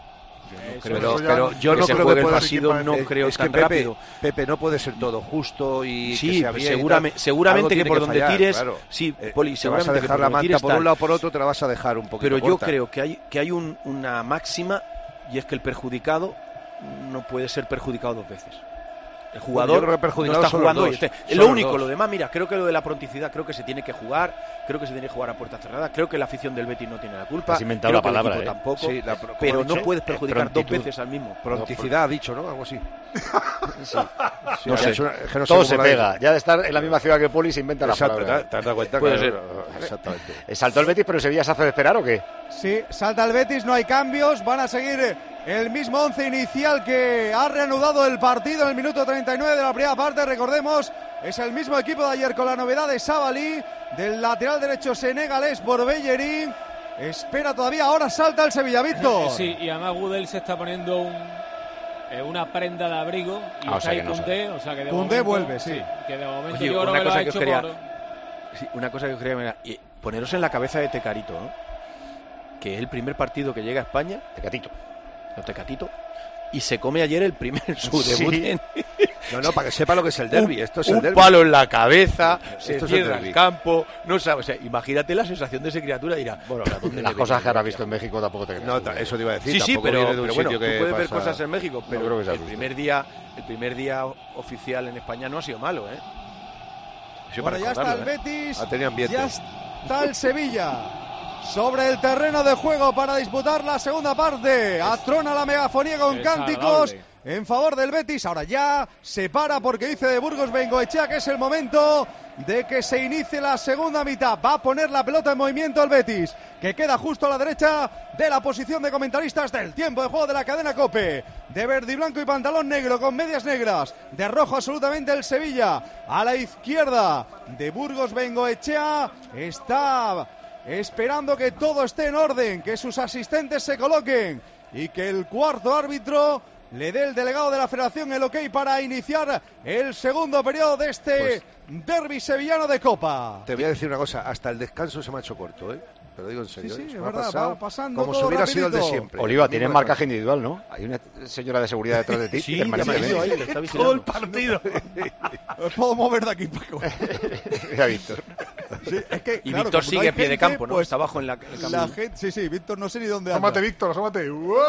Pero, Pero, pero yo no que se creo juegue que el pueda partido, no es, creo es tan que Pepe, rápido. Pepe no puede ser todo justo y sí, que sea bien seguramente, seguramente que por donde fallar, tires, claro. sí, eh, Poli, te seguramente vas a que dejar por la donde manta tires por tal. un lado por otro, te la vas a dejar un poquito Pero yo corta. creo que hay que hay un, una máxima y es que el perjudicado no puede ser perjudicado dos veces. El jugador Yo creo que perjudicado no está son jugando los hoy. dos. Este, Son lo los único, dos. lo demás, mira, creo que lo de la pronticidad, creo que se tiene que jugar, creo que se tiene que jugar a puerta cerrada, creo que la afición del Betis no tiene la culpa. Has inventado creo la que el palabra, equipo ¿eh? tampoco, Sí, la- como pero he dicho, no puedes perjudicar dos prontitud. veces al mismo. Pronticidad ha dicho, ¿no? Algo así. Sí. Sí, No ha sé. dicho una- es que no sé Todo cómo se la pega. dice. Ya de estar en la misma ciudad que Poli se inventa la Exacto, palabra. ¿te- te has dado cuenta? Puede Claro, ser. exactamente. Eh, Saltó el Betis, pero el Sevilla se hace de esperar, ¿o qué? Sí, salta el Betis, no hay cambios, van a seguir el mismo once inicial que ha reanudado el partido en el minuto treinta y nueve de la primera parte. Recordemos, es el mismo equipo de ayer con la novedad de Sabalí, del lateral derecho senegalés por Bellerín. Espera todavía, ahora salta el Sevilla, Víctor. Sí, y además Gudel se está poniendo un, eh, una prenda de abrigo y Ah, o está sea ahí que no Koundé, o sea que de Koundé momento, vuelve, sí. que de momento Oye, yo creo una que lo cosa ha que os hecho quería- por... Sí, una cosa que os quería mirar, y poneros en la cabeza de Tecarito, ¿no? Que es el primer partido que llega a España, Tecatito. no Tecatito, y se come ayer el primer su Sí. debut en No, no, para que sepa lo que es el derbi. Esto es el un derbi. palo en la cabeza, se Esto es el cierra derbi. el campo, no sabe, o sea, imagínate la sensación de esa criatura, dirá, Bueno, ¿pero a dónde las me cosas vengo que habrá yo visto en México tampoco te creas. No, tú, ta- ¿eh? eso te iba a decir. Sí, sí, tampoco pero, viene de un pero bueno, tú sitio que puedes ver pasa- cosas en México, pero creo que se ha el visto. primer día, el primer día oficial en España no ha sido malo, ¿eh? Eso Bueno, para ya está el recordarlo, ¿eh? Betis, Ha tenido ambiente. ya está el Sevilla sobre el terreno de juego para disputar la segunda parte. Atrona la megafonía con Es cánticos agradable. en favor del Betis. Ahora ya se para porque dice de Burgos Bengoechea que es el momento de que se inicie la segunda mitad. Va a poner la pelota en movimiento el Betis, que queda justo a la derecha de la posición de comentaristas del tiempo de juego de la cadena COPE. De verde y blanco y pantalón negro con medias negras. De rojo absolutamente el Sevilla. A la izquierda de Burgos Bengoechea está esperando que todo esté en orden, que sus asistentes se coloquen y que el cuarto árbitro le dé el delegado de la federación el ok para iniciar el segundo periodo de este derbi sevillano de Copa. Te voy a decir una cosa, hasta el descanso se me ha hecho corto, ¿eh? Te lo digo en serio. Sí, ¿eh? sí, Se es me ha verdad, pasado va pasando como si todo hubiera sido el de rapidito. siempre. Oliva, El tienes mismo marcaje descanso. individual, ¿no? Hay una señora de seguridad detrás de ti. Sí, permanentemente. ahí, le está Todo vigilando. el partido. Me puedo mover de aquí, Paco. Mira, Víctor. Sí, es que, Y claro, Víctor como sigue no hay en pie de gente, campo, ¿no? pues, Está abajo en la, en el campo. la gente, sí, sí, Víctor no sé ni dónde anda. Asómate, Víctor, asómate.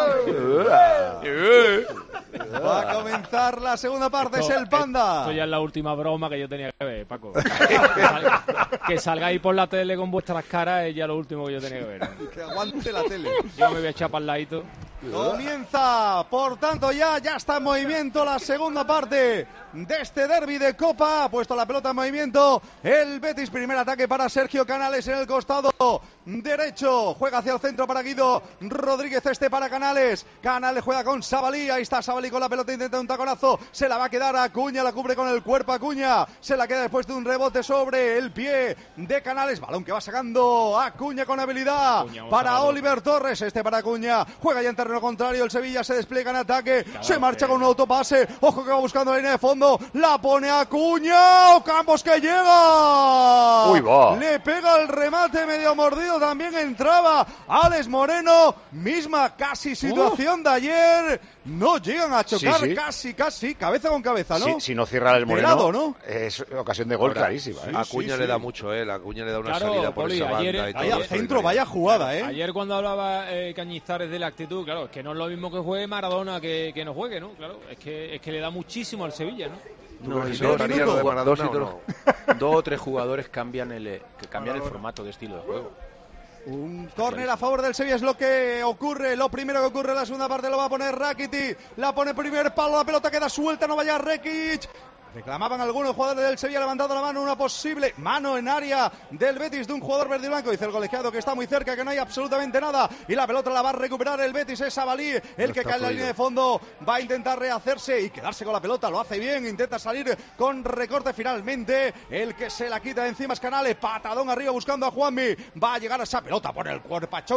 Va a comenzar la segunda parte, es el Panda. Esto ya es la última broma que yo tenía que ver, Paco. Que, salga- que salgáis por la tele con vuestras caras es ya lo último que yo tenía que ver. Que aguante la tele. Yo me voy a echar para el ladito. Comienza, por tanto, ya, ya está en movimiento la segunda parte de este derbi de Copa. Ha puesto la pelota en movimiento el Betis. Primer ataque para Sergio Canales en el costado derecho. Juega hacia el centro para Guido Rodríguez, este para Canales. Canales juega con Sabalí. Ahí está Sabalí con la pelota, intenta un taconazo. Se la va a quedar Acuña, la cubre con el cuerpo Acuña. Se la queda después de un rebote sobre el pie de Canales. Balón que va sacando Acuña con habilidad Acuña, para Gonzalo. Oliver Torres, este para Acuña. Juega ya en terreno contrario, el Sevilla se despliega en ataque, se marcha con un autopase, ojo que va buscando la línea de fondo, la pone Acuña, Campos que llega, Uy, va. le pega el remate medio mordido, también entraba Alex Moreno, misma casi situación de ayer, no llegan a chocar, Sí, sí. casi, casi, cabeza con cabeza, ¿no? Si, si no cierra el De Moreno, lado, ¿no? es ocasión de gol Ahora, clarísima. ¿eh? A Acuña sí, le sí. da mucho, ¿eh? La Acuña le da una Claro, salida por Poli, esa ayer- banda y todo. Vaya centro, vaya jugada, ¿eh? Ayer cuando hablaba eh, Cañizares de la actitud, claro, es que no es lo mismo que juegue Maradona que, que no juegue, ¿no? Claro, es que, es que le da muchísimo al Sevilla, ¿no? No, crees y que dos, se dos, notaría lo de dos, Maradona dos, o dos- dos o tres jugadores cambian el, eh, que cambian el formato de estilo de juego. Un córner a favor del Sevilla es lo que ocurre, lo primero que ocurre en la segunda parte lo va a poner Rakitic, la pone primer palo, la pelota queda suelta, no vaya Rekic. Reclamaban algunos jugadores del Sevilla levantando la mano, una posible mano en área del Betis de un jugador verde y blanco. Dice el colegiado que está muy cerca, que no hay absolutamente nada. Y la pelota la va a recuperar el Betis, es Sabalí, el No que está cae en la fluido. línea de fondo. Va a intentar rehacerse y quedarse con la pelota, lo hace bien, intenta salir con recorte finalmente. El que se la quita de encima es Canales, patadón arriba buscando a Juanmi. Va a llegar a esa pelota por el cuerpachón que tiene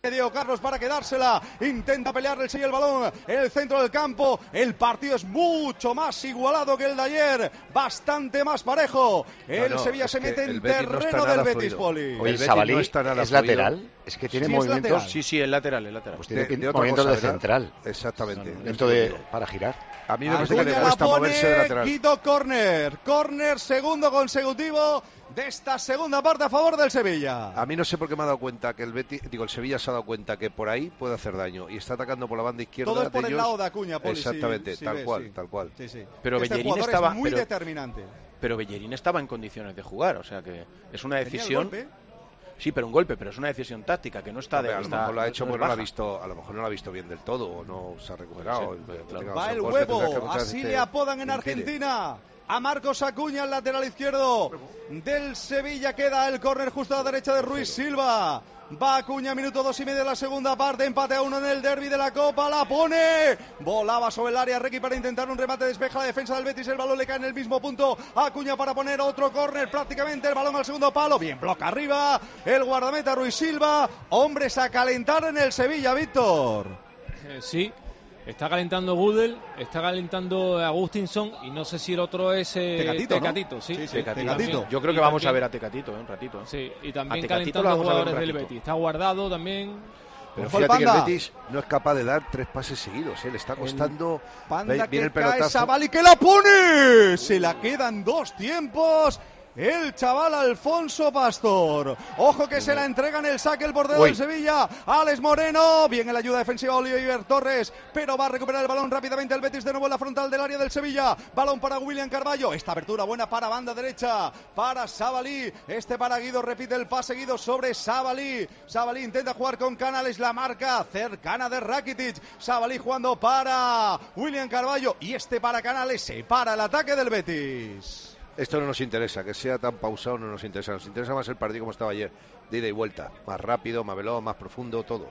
Diego Carlos para quedársela, intenta pelearle el Sevilla el balón en el centro del campo. El partido es mucho más igualado que el de ayer, bastante más parejo. El no, no, Sevilla se mete en Betis no terreno del Betis, fluido. Poli. Oye, El Betis Sabalí no está nada es fluido. lateral, es que tiene Sí, es movimientos. lateral. Sí, sí, el lateral, el lateral. Pues tiene De- de otra movimientos cosa, de ¿verdad? central. Exactamente. Dentro de para girar. A mí me parece que Acuña le la cuesta pone, moverse de lateral. Quito córner, córner segundo consecutivo de esta segunda parte a favor del Sevilla. A mí no sé por qué me ha dado cuenta que el Betis, digo, el Sevilla se ha dado cuenta que por ahí puede hacer daño y está atacando por la banda izquierda. Todo es por de el ellos. lado de Acuña, Poli. Exactamente, sí, sí tal ves, cual, sí. tal cual. Sí, sí. Pero Este Bellerín jugador estaba es muy pero- determinante. Pero Bellerín estaba en condiciones de jugar, o sea que es una Tenía el decisión. golpe. Sí, pero un golpe, pero es una decisión táctica que no está de Hombre, a lo está- mejor lo ha hecho, no es porque no lo ha baja. visto, a lo mejor no lo ha visto bien del todo o no se ha recuperado. Sí, El- claro. tenga Va los el ojos que tendrá que huevo, muchas así veces le apodan en impide. Argentina. A Marcos Acuña, el lateral izquierdo del Sevilla. Queda el córner justo a la derecha de Ruiz Silva. Va Acuña, minuto dos y medio de la segunda parte. Empate a uno en el derbi de la Copa. La pone. Volaba sobre el área Requi para intentar un remate. Despeja la defensa del Betis. El balón le cae en el mismo punto. Acuña para poner otro córner. Prácticamente el balón al segundo palo. Bien, bloca arriba. El guardameta Ruiz Silva. Hombres a calentar en el Sevilla, Víctor. Eh, sí, está calentando Gudel, está calentando Agustinson y no sé si el otro es eh, Tecatito, ¿no? Tecatito, sí. Sí, sí, Tecatito. Tecatito. Yo creo Y que vamos también- a ver a Tecatito, ¿eh? Un ratito. ¿eh? Sí, y A también Tecatito lo calentando vamos a ver un jugadores del ratito. Betis. Está guardado también. Pero Ojo al fíjate que el Panda. Betis no es capaz de dar tres pases seguidos, ¿eh? Le está costando. Panda Ve- que viene el cae pelotazo. Sabali que la pone. Se la quedan dos tiempos. El chaval Alfonso Pastor. Ojo que se la entrega en el saque el bordero Uy. del Sevilla. Alex Moreno. Bien en la ayuda defensiva Oliver Torres. Pero va a recuperar el balón rápidamente el Betis de nuevo en la frontal del área del Sevilla. Balón para William Carballo. Esta apertura buena para banda derecha. Para Sabalí. Este para Guido. Repite el pase Guido sobre Sabalí. Sabalí intenta jugar con Canales. La marca cercana de Rakitic. Sabalí jugando para William Carballo. Y este para Canales. Se para el ataque del Betis. Esto no nos interesa, que sea tan pausado no nos interesa. Nos interesa más el partido como estaba ayer, de ida y vuelta. Más rápido, más veloz, más profundo, todo.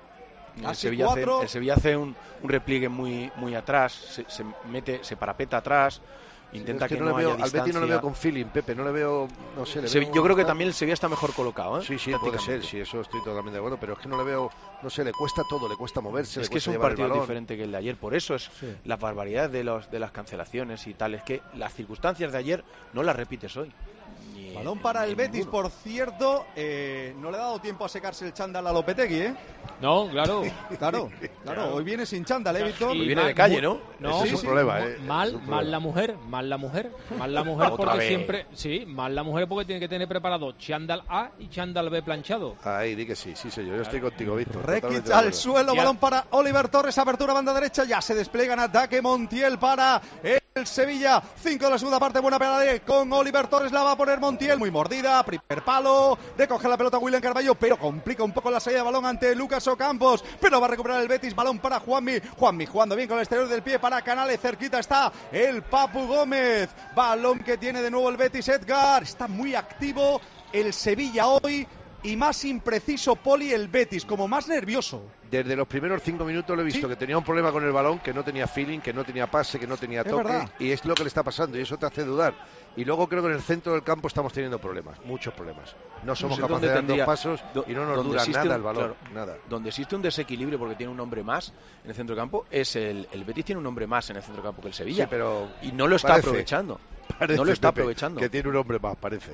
El Casi Sevilla, hace, cuatro. el Sevilla hace un, un repliegue muy, muy atrás, se, se mete, se parapeta atrás, intenta Es que, que, no, no le veo, haya al Betis no le distancia. veo con feeling, Pepe, no le veo, no sé, le Se- veo- yo creo que también el Sevilla está mejor colocado, ¿eh? Sí, sí, puede ser, Tácticamente. sí, eso estoy totalmente de acuerdo, pero es que no le veo, no sé, le cuesta todo, le cuesta moverse, Es le que es cuesta un llevar el partido balón. diferente que el de ayer, por eso es Sí. la barbaridad de, los, de las cancelaciones y tal, es que las circunstancias de ayer no las repites hoy. Ni Balón en- para en el Betis, ninguno. por cierto. eh, no le ha dado tiempo a secarse el chándal a Lopetegui, ¿eh? No, claro. Claro, claro. Hoy viene sin chándal, ¿eh, Víctor? Y viene mal- de calle, mu- ¿no? No, Ese es un sí, problema, mu- ¿eh? Mal, Es un mal problema. la mujer, mal la mujer, mal la mujer Otra porque vez. siempre, sí, mal la mujer porque tiene que tener preparado chándal A y chándal B planchado. Ahí, di que sí, sí, señor, yo estoy contigo, Víctor. Rekic totalmente de al acuerdo. suelo, Ya. balón para Oliver Torres, apertura banda derecha, ya se despliega en ataque Montiel para el Sevilla, cinco de la segunda parte, buena pelada con Oliver Torres, la va a poner Montiel, muy mordida, primer palo, recoge la pelota William Carballo, pero complica un poco la salida de balón ante Lucas Ocampos, pero va a recuperar el Betis, balón para Juanmi, Juanmi jugando bien con el exterior del pie para Canales, cerquita está el Papu Gómez, balón que tiene de nuevo el Betis, Edgar, está muy activo el Sevilla hoy, y más impreciso, Poli, el Betis, como más nervioso. Desde los primeros cinco minutos le he visto Sí. que tenía un problema con el balón, que no tenía feeling, que no tenía pase, que no tenía Es toque, verdad. y es lo que le está pasando, y eso te hace dudar. Y luego creo que en el centro del campo estamos teniendo problemas, muchos problemas. No somos sé capaces dónde de dar tendría- dos pasos do- y no nos donde dura existe nada un- el balón, claro, nada. Donde existe un desequilibrio porque tiene un hombre más en el centro del campo, es el, el Betis tiene un hombre más en el centro del campo que el Sevilla. Sí, pero y no lo está parece, aprovechando. Parece, no lo está Pepe, aprovechando. que tiene un hombre más, parece.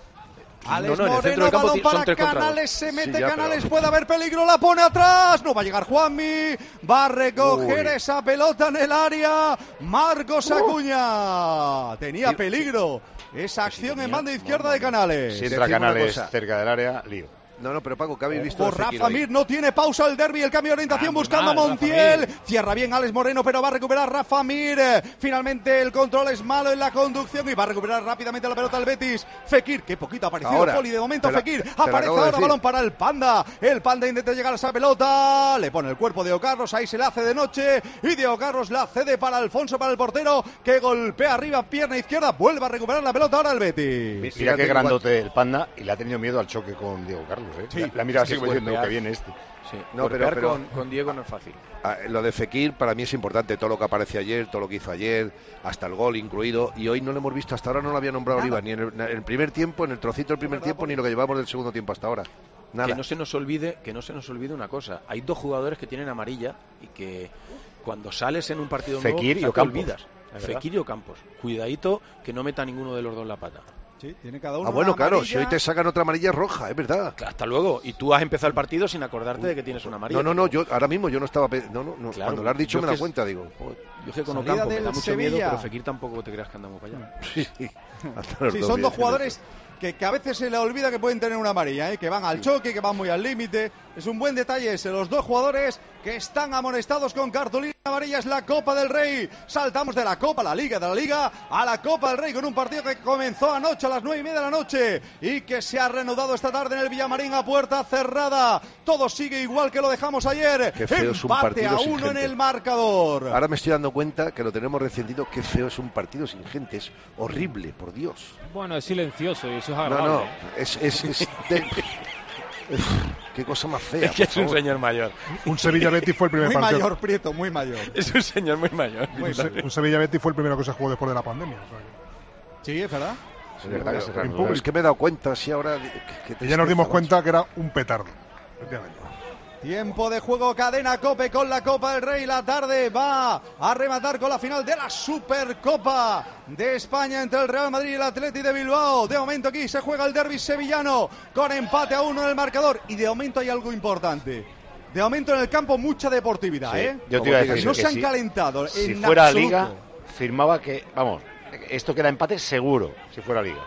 Alex No, no, en el centro Moreno, del campo balón ti- son para tres contra dos. Canales, se mete Sí, ya, Canales, pero- puede haber peligro, la pone atrás, no va a llegar Juanmi, va a recoger Uy. esa pelota en el área, Marcos Acuña, tenía peligro, esa acción en banda izquierda de Canales. Si entra Decimos una Canales cosa. cerca del área, lío. No, no, pero Paco, ¿qué habéis visto? Por de Fekir Rafa hoy? Mir no tiene pausa el derbi, el cambio de orientación Ah, muy buscando a mal, Rafa Montiel. Mir. Cierra bien Alex Moreno, pero va a recuperar Rafa Mir. Eh, Finalmente el control es malo en la conducción y va a recuperar rápidamente la pelota el Betis. Fekir, qué poquito ha aparecido Ahora, Poli de momento. te la- Fekir te la aparece acabo de ahora, decir. balón para el Panda. El Panda intenta llegar a esa pelota, le pone el cuerpo de Diego Carlos, ahí se la hace de noche y Diego Carlos la cede para Alfonso, para el portero que golpea arriba, pierna izquierda, vuelve a recuperar la pelota ahora el Betis. Mira Fíjate qué que grandote el Panda y le ha tenido miedo al choque con Diego Carlos, ¿eh? Sí. La, la mira así Es que como diciendo golpear- que viene este. Sí, No, golpear pero- pero- Con, con Diego no es fácil. Ah, lo de Fekir para mí es importante, todo lo que aparece ayer, todo lo que hizo ayer, hasta el gol incluido, y hoy no lo hemos visto, hasta ahora no lo había nombrado Nada. Oliva, ni en el, en el primer tiempo, en el trocito del primer verdad, tiempo, ni lo que llevamos del segundo tiempo hasta ahora. Nada. Que no se nos olvide, que no se nos olvide una cosa. Hay dos jugadores que tienen amarilla y que cuando sales en un partido Fekir nuevo y te Ocampos. olvidas. Fekir y Ocampos. Cuidadito que no meta ninguno de los dos la pata. Sí, tiene cada uno Ah, bueno, una claro, amarilla. si hoy te sacan otra amarilla roja, es verdad. Hasta luego. Y tú has empezado el partido sin acordarte de que tienes una amarilla. No, no, no, yo ahora mismo yo no estaba... pe- No, no, no. Claro, cuando lo has dicho yo me da que- cuenta, digo. joder. Yo que con Salida Ocampo me del da mucho Sevilla. miedo, pero Fekir tampoco te creas que andamos para allá. Sí, hasta los Sí, dos son dos días, jugadores que, que a veces se le olvida que pueden tener una amarilla, ¿eh? Que van al choque, que van muy al límite. Es un buen detalle ese. Los dos jugadores que están amonestados con cartulina amarilla. Es la Copa del Rey. Saltamos de la Copa, la Liga, de la Liga a la Copa del Rey con un partido que comenzó anoche a las nueve y media de la noche y que se ha reanudado esta tarde en el Villamarín a puerta cerrada. Todo sigue igual que lo dejamos ayer. Qué feo es un Empate partido a sin uno en gente. el marcador. Ahora me estoy dando cuenta que lo tenemos recientido. Qué feo es un partido sin gente. Es horrible, por Dios. Bueno, es silencioso y eso es No, agradable. no, es... es, es de- Uf, qué cosa más fea. Es que por es un favor. señor mayor. Un Sevilla-Betis fue el primer Muy partido. mayor, Prieto, muy mayor. Es un señor muy mayor. Muy Un, Se- mayor. un Sevilla-Betis fue el primero que se jugó después de la pandemia. o sea que- Sí, es verdad. Es verdad que se Pero, reanudó. es que me he dado cuenta, sí, ahora... que- que Y ya nos dimos tristeza, cuenta que era un petardo. Efectivamente. Tiempo de juego, cadena Cope con la Copa del Rey. La tarde va a rematar con la final de la Supercopa de España entre el Real Madrid y el Atleti de Bilbao. De momento aquí se juega el derbi sevillano con empate a uno en el marcador. Y de momento hay algo importante. De momento en el campo mucha deportividad, Sí, ¿eh? yo te iba a Como decir no que se han si- calentado. Si en fuera absoluto. Liga, firmaba que, vamos, esto queda empate seguro, si fuera Liga.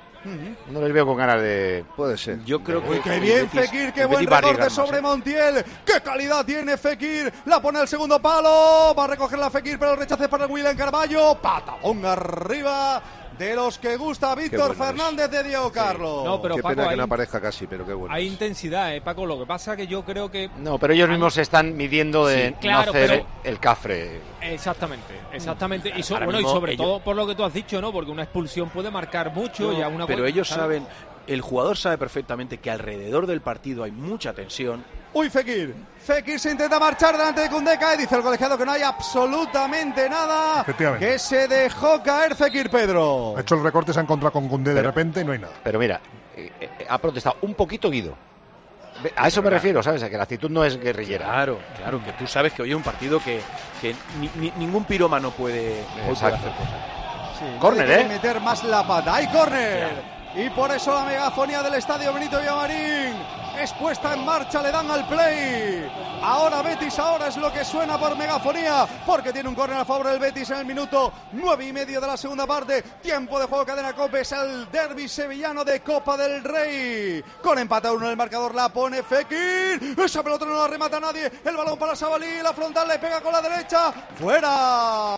Ujú. No les veo con ganas de... Puede ser. Yo creo que Uy, qué el bien Betis- Fekir, qué el buen Betis va a recorte arriesgar más, sobre ¿eh? Montiel. Qué calidad tiene Fekir. La pone al segundo palo. Va a recoger la Fekir, pero el rechace para William Carballo. Patadón arriba de los que gusta Víctor bueno es. Fernández de Diego Carlos. No, pero Qué Paco, pena que hay, no aparezca casi, pero qué bueno. hay es. intensidad, ¿eh, Paco? Lo que pasa que yo creo que... No, pero ellos mismos se están midiendo de Sí, claro, no hacer pero- el cafre. Exactamente, exactamente. Y, so- Ahora bueno, y mismo sobre ellos- todo por lo que tú has dicho, ¿no? Porque una expulsión puede marcar mucho. No, y a una pero cual- ellos ¿sabes? saben, el jugador sabe perfectamente que alrededor del partido hay mucha tensión. Uy, Fekir. Fekir se intenta marchar delante de Koundé. Dice el colegiado que no hay absolutamente nada. Efectivamente. Que se dejó caer Fekir, Pedro. Ha hecho el recorte, se ha encontrado con Koundé de Pero- repente y no hay nada. Pero mira, eh, eh, ha protestado un poquito Guido. Ve, A eso me refiero, ¿sabes? A que la actitud no es guerrillera. Claro, claro, que tú sabes que hoy es un partido que, que ni- ni- ningún pirómano puede, puede Exacto. hacer cosas. Sí, Córner, nadie quiere ¿eh? meter más la pata. ¡Hay córner! Y por eso la megafonía del estadio Benito Villamarín es puesta en marcha, le dan al play. Ahora Betis, ahora es lo que suena por megafonía, porque tiene un córner a favor del Betis en el minuto nueve y medio de la segunda parte. Tiempo de juego, cadena Cope, es el derbi sevillano de Copa del Rey. Con empate a uno en el marcador la pone Fekir. Esa pelota no la remata nadie. El balón para Sabalí, la frontal le pega con la derecha. ¡Fuera!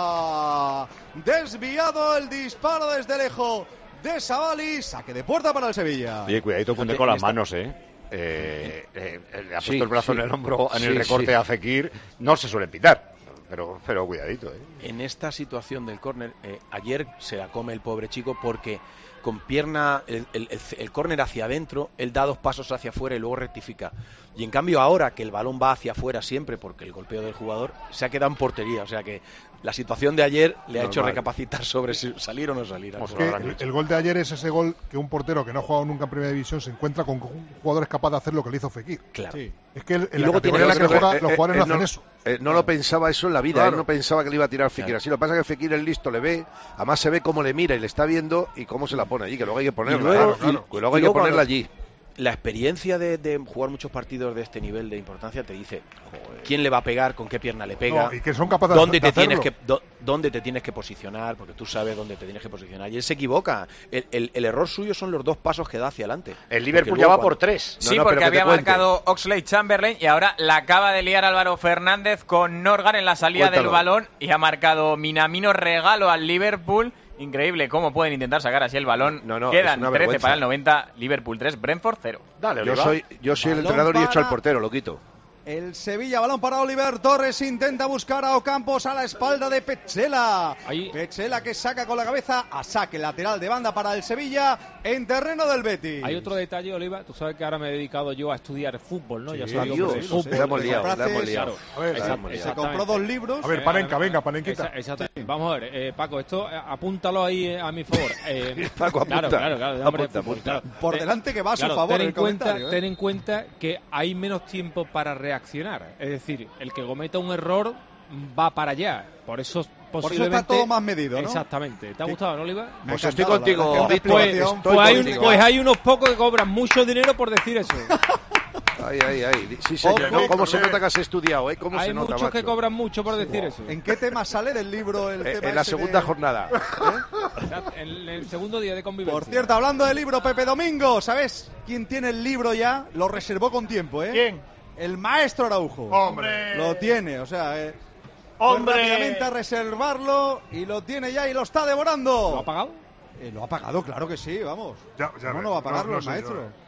Desviado el disparo desde lejos de Sabalí, saque de puerta para el Sevilla. Oye, cuidadito Koundé Fíjate, con las esta- manos, ¿eh? Eh, eh, eh, le ha puesto Sí, el brazo sí. en el hombro en Sí, el recorte sí. a Fekir. No se suele pitar, pero, pero cuidadito, ¿eh? En esta situación del córner, eh, ayer se la come el pobre chico porque con pierna, el, el, el, el córner hacia adentro, él da dos pasos hacia afuera y luego rectifica. Y en cambio ahora que el balón va hacia afuera siempre porque el golpeo del jugador se ha quedado en portería. O sea que la situación de ayer le ha Normal. hecho recapacitar sobre si salir o no salir. Como Es se que lo habrán el, dicho. el gol de ayer es ese gol que un portero que no ha jugado nunca en Primera División se encuentra con un jugador es capaz de hacer lo que le hizo Fekir. Claro. Sí. Es que el- en Y la luego categoría en la tiene- que Yo creo juega, que, los eh, jugadores eh, no hacen no- eso. eh, no lo pensaba eso en la vida, Claro. él no pensaba que le iba a tirar Fekir Claro. así. Lo que pasa es que Fekir es listo, le ve, además se ve cómo le mira y le está viendo y cómo se la pone allí, que luego hay que ponerla. Y luego- claro, claro. y- Que luego y hay que luego ponerla cuando- allí. La experiencia de, de jugar muchos partidos de este nivel de importancia te dice quién le va a pegar, con qué pierna le pega, No, y que son capaces dónde de te tienes hacerlo. que do- dónde te tienes que posicionar, porque tú sabes dónde te tienes que posicionar y él se equivoca. El, el- el error suyo son los dos pasos que da hacia adelante. El Liverpool Porque ya luego va por cuando- tres. Sí, no, porque pero que te había cuente. marcado Oxlade Chamberlain y ahora la acaba de liar Álvaro Fernández con Norgan en la salida Cuéntalo. del balón y ha marcado Minamino regalo al Liverpool. Increíble cómo pueden intentar sacar así el balón. No, no, Quedan es una trece vergüenza. para el noventa, Liverpool tres, Brentford cero. Dale, Yo Oliva. soy, yo soy el Balón entrenador y he hecho al para- portero, lo quito. El Sevilla, balón para Oliver Torres, intenta buscar a Ocampos a la espalda de Petzela. Ahí. Petzela que saca con la cabeza a saque lateral de banda para el Sevilla en terreno del Betis. Hay otro detalle, Oliva. Tú sabes que ahora me he dedicado yo a estudiar fútbol, ¿no? Sí, ya soy Dios, hombre de sí, fútbol. sí, La hemos liado, la Compraste- hemos liado. Claro. A ver, Exact- sí. Se compró dos libros. A ver, Panenka, venga, Panenquita. Esa- exactamente. Vamos a ver, eh, Paco, esto eh, apúntalo ahí eh, a mi favor. Eh, Paco, apunta. Claro, claro, claro. Hombre, Apunta, fútbol, apunta. claro. Por Ten- delante que va a su claro, favor ten en el cuenta, comentario, ¿eh? ten en cuenta que hay menos tiempo para reaccionar. Es decir, el que cometa un error va para allá. Por eso Por eso posiblemente... está todo más medido, ¿no? Exactamente. ¿Te ha Sí. gustado, no, Oliva? Me ha Pues estoy encantado, la contigo, verdad, que Víctor. una Pues, explicación- pues hay un- contigo. pues hay unos pocos que cobran mucho dinero por decir eso. Ay, ay, ay. Sí, señor. Ojo, ¿no? ¿Cómo se hombre. nota que has estudiado, eh? ¿Cómo Hay se nota, muchos que macho? cobran mucho por decir eso. ¿En qué tema sale del libro el Eh, tema en la ese segunda de- jornada. En el segundo día de convivencia. Por cierto, hablando del libro, Pepe Domingo, ¿sabes quién tiene el libro ya? Lo reservó con tiempo, ¿eh? ¿Quién? El maestro Araujo. ¡Hombre! Lo tiene, o sea, eh, ¡Hombre! fue rápidamente a reservarlo y lo tiene ya y lo está devorando. ¿Lo ha pagado? Eh, lo ha pagado, claro que sí, vamos. Ya, ya ¿Cómo ves. no va a pagarlo No, no el sé, maestro? yo-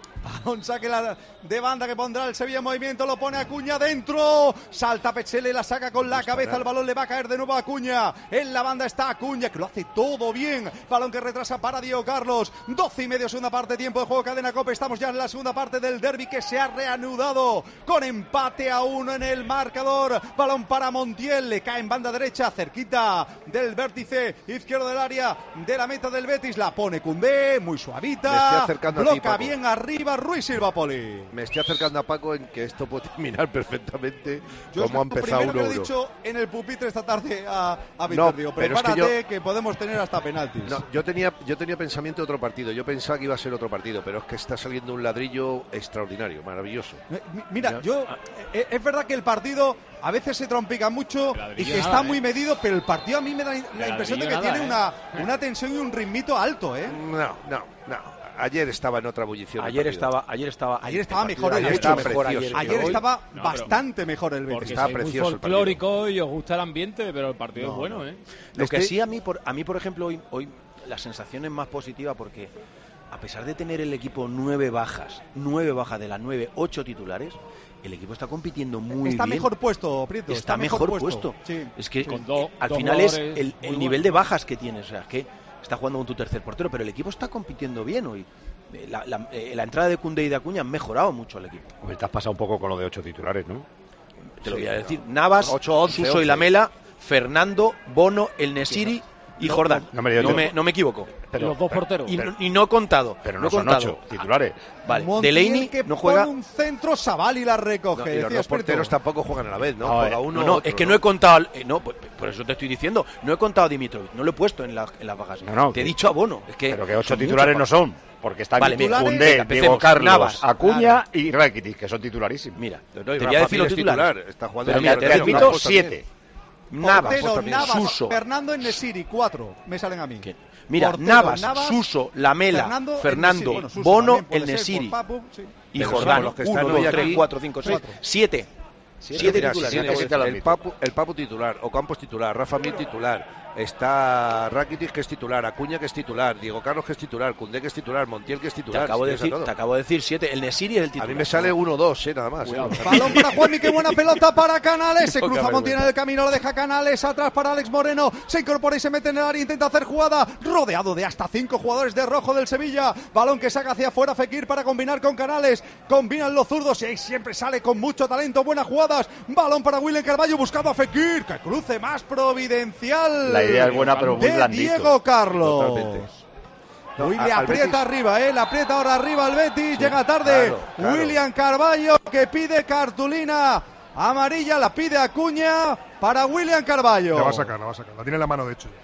Un saque la- de banda que pondrá el Sevilla en movimiento, lo pone Acuña dentro, salta Pechele, la saca con la cabeza, el balón le va a caer de nuevo a Acuña, en la banda está Acuña, que lo hace todo bien, balón que retrasa para Diego Carlos, doce y medio segunda parte, tiempo de juego, cadena Cope, estamos ya en la segunda parte del derbi que se ha reanudado, con empate a uno en el marcador, balón para Montiel, le cae en banda derecha, cerquita del vértice izquierdo del área, de la meta del Betis, la pone Koundé, muy Me estoy suavita, acercando a ti, bloca Paco. bien arriba Ruiz Silva Poli. Me estoy acercando a Paco en que esto puede terminar perfectamente Yo es como ha lo empezado primero que le he uno uno. dicho en el pupitre esta tarde a, a Víctor, No, digo, pero es que prepárate yo- que, podemos tener hasta penaltis. No, yo tenía, yo tenía pensamiento de otro partido. Yo pensaba que iba a ser otro partido, pero es que está saliendo un ladrillo extraordinario, maravilloso. Eh, mi- Mira, Ya. yo eh, es verdad que el partido a veces se trompica mucho y ladrillo que nada, está ¿eh? muy medido, pero el partido a mí me da la impresión de que ladrillo tiene nada, una, una tensión y un ritmito alto, ¿eh? No, no, no. Ayer estaba en otra ebullición. el Ayer partido. estaba, ayer estaba, Ayer estaba el mejor partido el ayer Betis. estaba Estaba mejor precioso. ayer. Ayer que hoy. estaba No, pero- bastante mejor el Betis. Porque Estaba sois muy precioso el partido. folclórico y os gusta el ambiente, pero el partido No, es bueno, ¿eh? Lo que Este- sí a mí, por, a mí por ejemplo, hoy, hoy la sensación es más positiva porque a pesar de tener el equipo nueve bajas, nueve bajas de las nueve, ocho titulares, el equipo está compitiendo muy Está bien. mejor puesto, Prieto. Está, mejor, puesto. Sí. Es que Con do- al dos final es jugadores el, muy el buenos. nivel de bajas que tienes. O sea, es que está jugando con tu tercer portero, pero el equipo está compitiendo bien hoy. Eh, La, la- eh, la entrada de Koundé y de Acuña han mejorado mucho al equipo. Hombre, te has pasado un poco con lo de ocho titulares, ¿no? Te lo Sí, voy a no. decir. Navas, ocho, once, Suso y once. Lamela, Fernando, Bono, El Nesiri y No, Jordán. no me digas no, yo. me, no me equivoco. Pero- Los dos porteros. Y, no- y no he contado. Pero no no he son contado. ocho titulares. Vale, Montiel Delaney que no juega. pone un centro, Sabali la recoge. No, y los decía dos Prieto. porteros tampoco juegan a la vez, ¿no? No, Juega eh, uno No, no, otro, es que no he contado. eh, no, por, por eso te estoy diciendo. No he contado a Dimitrovic. No lo he puesto en, la, en las bajas. No, no, te he que- dicho a Bono. Es que Pero que ocho son titulares no muchos son. Porque están Vale, mira, Koundé, venga, Diego empecemos. Carlos, Navas, Acuña y Rakitic, que son titularísimos. Mira, No, te y voy a Rafa decir los Mir es titulares. titular, está jugando Pero en mira, el te Real repito, Madrid también. siete. Navas, Portero, Navas, Suso. Fernando Nesiri, cuatro. Me salen a mí. ¿Quién? Mira, Portero, Navas, Navas, Suso, Lamela, Fernando, Fernando, El Nesiri. Bueno, Suso Bono, también puede El ser, Nesiri por Papu, sí. y Pero Jordán. son los que están uno, hoy dos, tres, aquí. cuatro, cinco, seis, Cuatro. siete. Siete Mira, titulares. siete acabo de titulares. decir. El Papu, el Papu titular, Ocampos titular, Rafa Mir titular, está Rakitic que es titular, Acuña que es titular, Diego Carlos que es titular, Koundé que es titular, Montiel que es Te titular. acabo, de sí, está decir, todo. te acabo de decir siete. El Nesiri es el A titular. mí me sale uno o dos, eh, nada más. eh. Balón para Juanmi, qué buena pelota para Canales. Se Poca cruza vergüenza. Montiel en el camino, lo deja Canales atrás para Alex Moreno. Se incorpora y se mete en el área, intenta hacer jugada. Rodeado de hasta cinco jugadores de rojo del Sevilla. Balón que saca hacia afuera Fekir para combinar con Canales. Combinan los zurdos y ahí siempre sale con mucho talento. Buenas jugadas. Balón para William Carballo buscando a Fekir. Que cruce más providencial. La idea es buena, pero muy de blandito. Diego Carlos. Totalmente. No, William a- al aprieta Betis- arriba, ¿eh? La aprieta ahora arriba el Betis. Llega tarde. claro, claro. William Carballo que pide cartulina amarilla. La pide Acuña para William Carballo. La va a sacar, la va a sacar. La tiene en la mano, de hecho.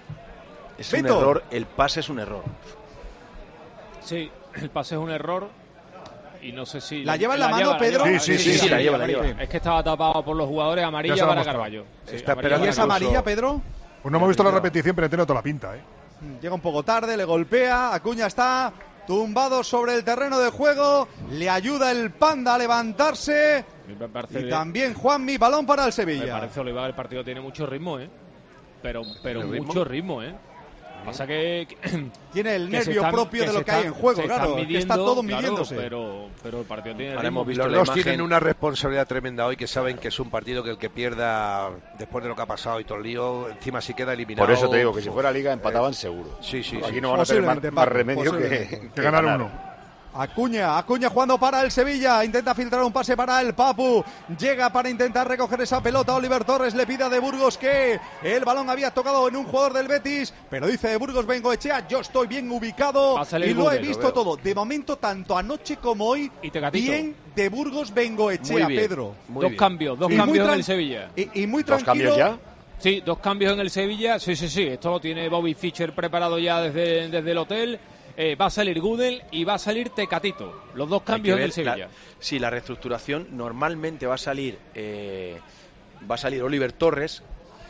Es un Vito. error. El pase es un error. Sí, el pase es un error. Y no sé si. ¿La lleva en la mano, Pedro? lleva, Sí, sí, sí, sí, la lleva, la lleva. Es que estaba tapado por los jugadores, Ya amarilla se la para ha mostrado. Carballo. Sí, Está amarilla esperando ¿Y para es incluso- amarilla, Pedro? Pues no hemos visto la repetición, pero tiene toda la pinta, ¿eh? Llega un poco tarde, le golpea. Acuña está tumbado sobre el terreno de juego. Le ayuda el Panda a levantarse. Me parece, Y también Juanmi, balón para el me Sevilla. parece, Oliva, el partido tiene mucho ritmo, ¿eh? Pero, pero ¿El ritmo? mucho ritmo, ¿eh? Pasa que, Tiene el que se nervio están- propio de se lo que hay están- en juego, se están claro. que midiendo, está todo claro, midiéndose. pero, pero el partido tiene Ahora ritmo. hemos visto Los la dos imagen. tienen una responsabilidad tremenda hoy, que saben que es un partido que el que pierda después de lo que ha pasado y todo el lío, encima si queda eliminado. Por eso te digo que si fuera Liga empataban seguro. Sí, sí, Aquí sí. no van a tener más, Posiblemente, más Paco, remedio que, posiblemente. Que ganar uno. Acuña, Acuña jugando para el Sevilla, intenta filtrar un pase para el Papu, llega para intentar recoger esa pelota, Oliver Torres le pide a De Burgos que el balón había tocado en un jugador del Betis, pero dice De Burgos Bengoechea, yo estoy bien ubicado y lo he visto lo todo, de momento tanto anoche como hoy, y bien De Burgos Bengoechea, Pedro. Muy dos bien. cambios, dos y cambios en el Sevilla. Y, y muy tranquilo. ¿Dos cambios ya? Sí, dos cambios en el Sevilla, sí, sí, sí, esto lo tiene Bobby Fischer preparado ya desde, desde el hotel. Eh, va a salir Gudel y va a salir Tecatito. Los dos cambios en el Sevilla. La, sí, la reestructuración normalmente va a salir eh, va a salir Oliver Torres.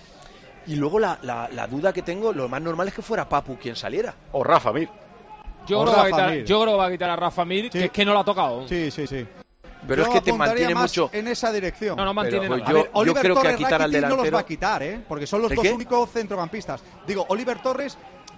Y luego la, la, la duda que tengo, lo más normal es que fuera Papu quien saliera. O Rafa Mir. Yo, creo, Rafa quitar, Mir. yo creo que va a quitar a Rafa Mir, sí. que es que no la ha tocado. Sí, sí, sí. Pero yo es que te mantiene mucho en esa dirección. No, no mantiene Pero, nada. Yo, a ver, Oliver yo creo Torres, que a quitar al delantero no los va a quitar, ¿eh? Porque son los dos qué? únicos centrocampistas. Digo, Oliver Torres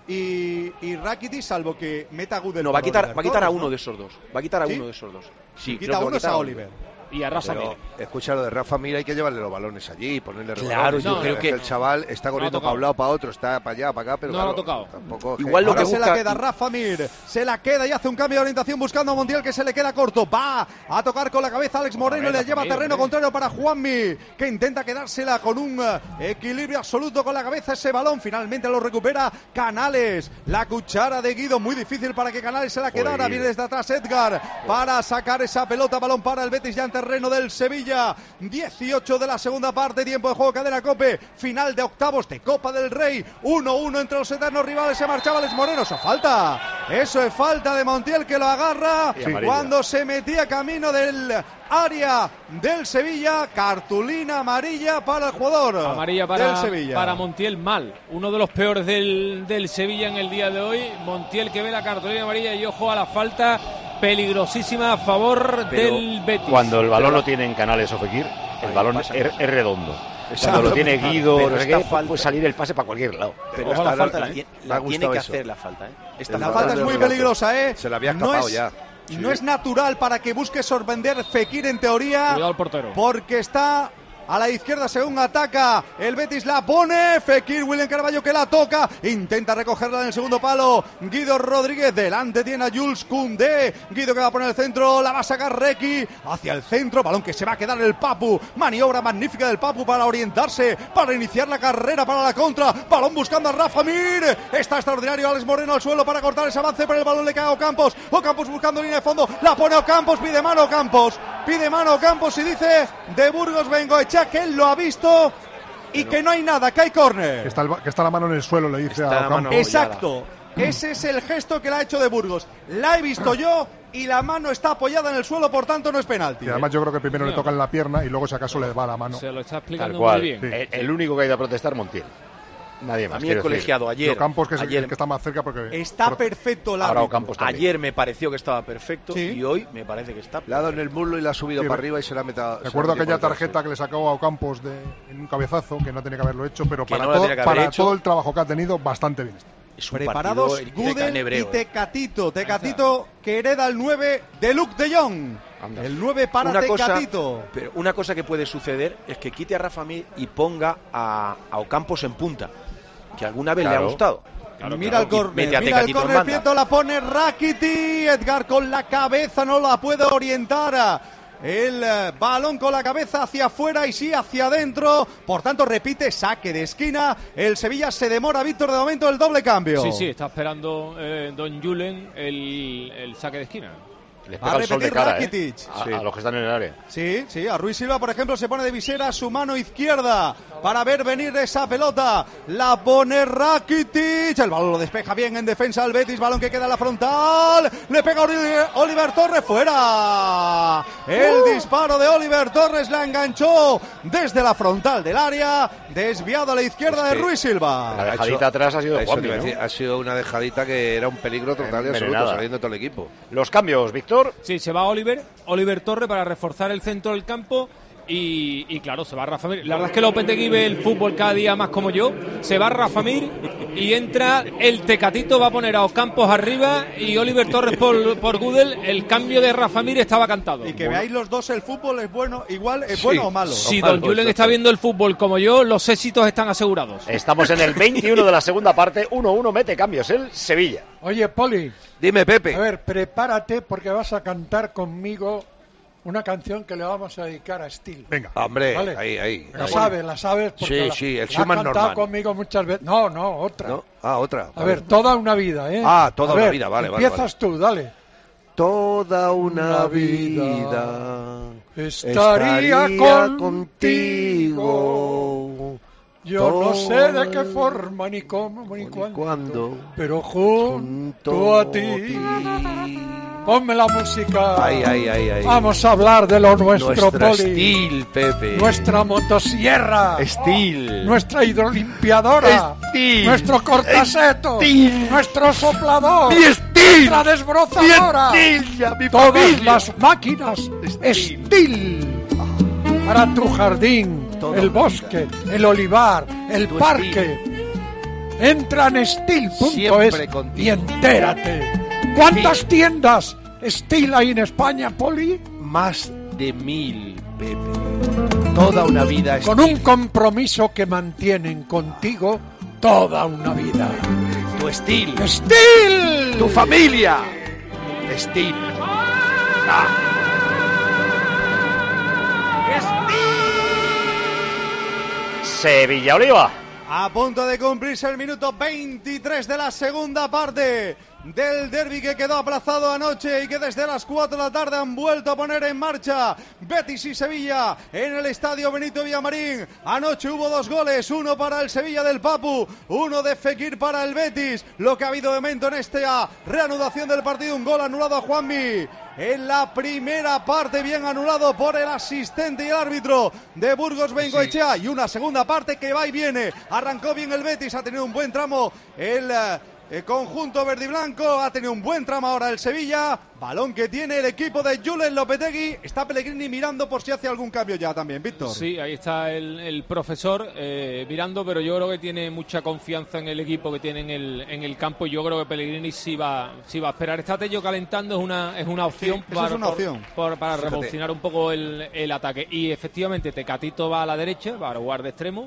y, y Rakitic, salvo que meta Gudel. No, va a quitar, va a, quitar Torres, a uno ¿no? de esos dos. Va a quitar a ¿Sí? uno de esos dos. Sí, quita a uno es a Oliver. Y a Rafa Mir. Escucha, lo de Rafa Mir, hay que llevarle los balones allí y ponerle los claro, balones. yo No, creo que el chaval está corriendo no para un lado, para otro, está para allá, para acá, pero no claro, lo ha tocado. Tampoco Igual lo Ahora que se busca... la queda Rafa Mir, se la queda y hace un cambio de orientación buscando a Montiel, que se le queda corto, va a tocar con la cabeza Alex Moreno y le lleva a terreno contrario para Juanmi, que intenta quedársela con un equilibrio absoluto con la cabeza ese balón, finalmente lo recupera Canales, la cuchara de Guido, muy difícil para que Canales se la quedara, viene desde atrás Edgar para sacar esa pelota, balón para el Betis ya en terreno del Sevilla, dieciocho de la segunda parte, tiempo de juego, cadena COPE, final de octavos de Copa del Rey, uno uno entre los eternos rivales, se marchaba Alex Moreno, eso falta, eso es falta de Montiel que lo agarra sí, cuando se metía camino del área del Sevilla, cartulina amarilla para el jugador amarilla para, del Sevilla. Para Montiel, mal, uno de los peores del, del Sevilla en el día de hoy, Montiel que ve la cartulina amarilla y ojo a la falta peligrosísima a favor Pero del Betis. Cuando el balón lo tiene en Canales o Fekir, el Ahí balón es, es redondo. Exacto. Cuando lo tiene Guido, Regué, puede salir el pase para cualquier lado. Pero esta falta la, la, la tiene que eso. hacer la falta, ¿eh? Esta la falta es muy peligrosa, ¿eh? Se la había escapado no es, ya. Sí. No es natural para que busque sorprender Fekir en teoría. Cuidado al portero. Porque está a la izquierda según ataca el Betis, la pone Fekir, William Carballo que la toca, intenta recogerla en el segundo palo Guido Rodríguez, delante tiene a Jules Koundé, Guido que va a poner el centro, la va a sacar Requi hacia el centro, balón que se va a quedar el Papu, maniobra magnífica del Papu para orientarse, para iniciar la carrera para la contra, balón buscando a Rafa Mir, está extraordinario Alex Moreno al suelo para cortar ese avance, pero el balón le cae a Ocampos, Ocampos buscando línea de fondo, la pone Ocampos, pide mano Ocampos, pide mano Ocampos y dice De Burgos Bengoechea que él lo ha visto y que no hay nada, que hay córner. Que está, el, que está la mano en el suelo, le dice está a Ocampos. Exacto, ese es el gesto que le ha hecho De Burgos. La he visto yo y la mano está apoyada en el suelo, por tanto no es penalti. Y además yo creo que primero no. le toca en la pierna y luego si acaso le va la mano. Se lo está explicando Tal cual. muy bien. Sí. El, el único que ha ido a protestar, Montiel. Nadie más. A mí el colegiado decir. ayer. Ocampos, que es ayer, el que está más cerca porque. Está prote... perfecto el árbitro. Ayer me pareció que estaba perfecto ¿Sí? y hoy me parece que está perfecto. Le ha dado en el muslo y la ha subido sí, para arriba y se la ha metido. Recuerdo aquella tarjeta sí. que le sacó a Ocampos de, en un cabezazo, que no tenía que haberlo hecho, pero que para, no todo, para hecho. todo el trabajo que ha tenido, bastante bien. Preparados Gudel y Tecatito. Tecatito que hereda el nueve de Luke de Jong. Anda. El nueve para una Tecatito. Cosa, pero una cosa que puede suceder es que quite a Rafa Mir y ponga a, a Ocampos en punta. Que alguna vez claro. le ha gustado. Claro, mira el córner, mira el córner, Prieto la pone Rakitic, Edgar con la cabeza no la puede orientar. El uh, balón con la cabeza hacia afuera y sí hacia adentro. Por tanto, repite, saque de esquina. El Sevilla se demora, Víctor, de momento el doble cambio. Sí, sí, está esperando eh, Don Julen el, el saque de esquina. Les pega el sol de cara, ¿eh? a, sí. a los que están en el área. Sí, sí, a Ruiz Silva, por ejemplo, se pone de visera su mano izquierda para ver venir esa pelota. La pone Rakitic. El balón lo despeja bien en defensa al Betis. Balón que queda en la frontal. Le pega Oliver, Oliver Torres. ¡Fuera! El uh. disparo de Oliver Torres la enganchó desde la frontal del área. Desviado a la izquierda es de Ruiz Silva. La dejadita atrás ha sido de Juanmi, ¿no? Ha sido una dejadita que era un peligro total y absoluto, saliendo todo el equipo. Los cambios, Víctor. Sí, se va Oliver, Oliver Torres para reforzar el centro del campo Y, y claro, se va Rafa Mir. La verdad es que Lopetegui ve el fútbol cada día más como yo. Se va Rafa Mir y entra el Tecatito, va a poner a Ocampos arriba y Oliver Torres por, por Gudel. El cambio de Rafa Mir estaba cantado. Y que veáis los dos, el fútbol es bueno, igual es sí. bueno o malo. Si don Julen está viendo el fútbol como yo, los éxitos están asegurados. Estamos en el veintiuno de la segunda parte, uno uno, mete cambios el Sevilla. Oye, Poli. Dime, Pepe. A ver, prepárate porque vas a cantar conmigo una canción que le vamos a dedicar a Steel. Venga. Hombre, ¿vale? ahí, ahí. La ahí. sabes, la sabes porque sí, la, sí, el la ha cantado Norman. conmigo muchas veces. No, no, otra. ¿No? Ah, otra. A ver, toda una vida, ¿eh? Ah, toda a una ver, vida, vale, vale. Empiezas vale. tú, dale. Toda una, una vida, vida estaría, estaría contigo. Yo Toda no sé de qué forma, ni cómo, ni, ni cuándo, cuándo, pero junto, junto a ti. ti. Ponme la música. Ay, ay, ay, ay. Vamos a hablar de lo nuestro, Nuestra Poli. Steel, Pepe. Nuestra motosierra. Steel. Nuestra hidrolimpiadora. Steel. Nuestro cortaseto. Steel. Nuestro soplador. Mi Steel. Nuestra desbrozadora. Mi Steel, ya, mi Todas familia. las máquinas. Steel. Steel. Para tu jardín, todo el bosque, el olivar, el tu parque. Steel. Entra en steel punto es y entérate. ¿Cuántas sí. tiendas Steel hay en España, Poli? Más de mil, Pepe. Toda una vida. Con Steel. Un compromiso que mantienen contigo toda una vida. Tu Steel. Steel. Tu familia. Steel. Ah. Sevilla Oliva. A punto de cumplirse el minuto veintitrés de la segunda parte del derbi que quedó aplazado anoche y que desde las cuatro de la tarde han vuelto a poner en marcha Betis y Sevilla en el estadio Benito Villamarín. Anoche hubo dos goles, uno para el Sevilla del Papu, uno de Fekir para el Betis. Lo que ha habido de momento en esta reanudación del partido, un gol anulado a Juanmi en la primera parte, bien anulado por el asistente y el árbitro de Burgos Bengoechea, sí. Y una segunda parte que va y viene. Arrancó bien el Betis, ha tenido un buen tramo el... El conjunto verde y blanco, ha tenido un buen tramo ahora el Sevilla. Balón que tiene el equipo de Julen Lopetegui. Está Pellegrini mirando por si hace algún cambio ya también, Víctor. Sí, ahí está el, el profesor eh, mirando, pero yo creo que tiene mucha confianza en el equipo que tiene en el, en el campo. Yo creo que Pellegrini sí va, sí va a esperar. Está Tello calentando, es una, es una opción, sí, para, es una por, opción. Por, para revolucionar un poco el, el ataque. Y efectivamente Tecatito va a la derecha, va a jugar de extremo.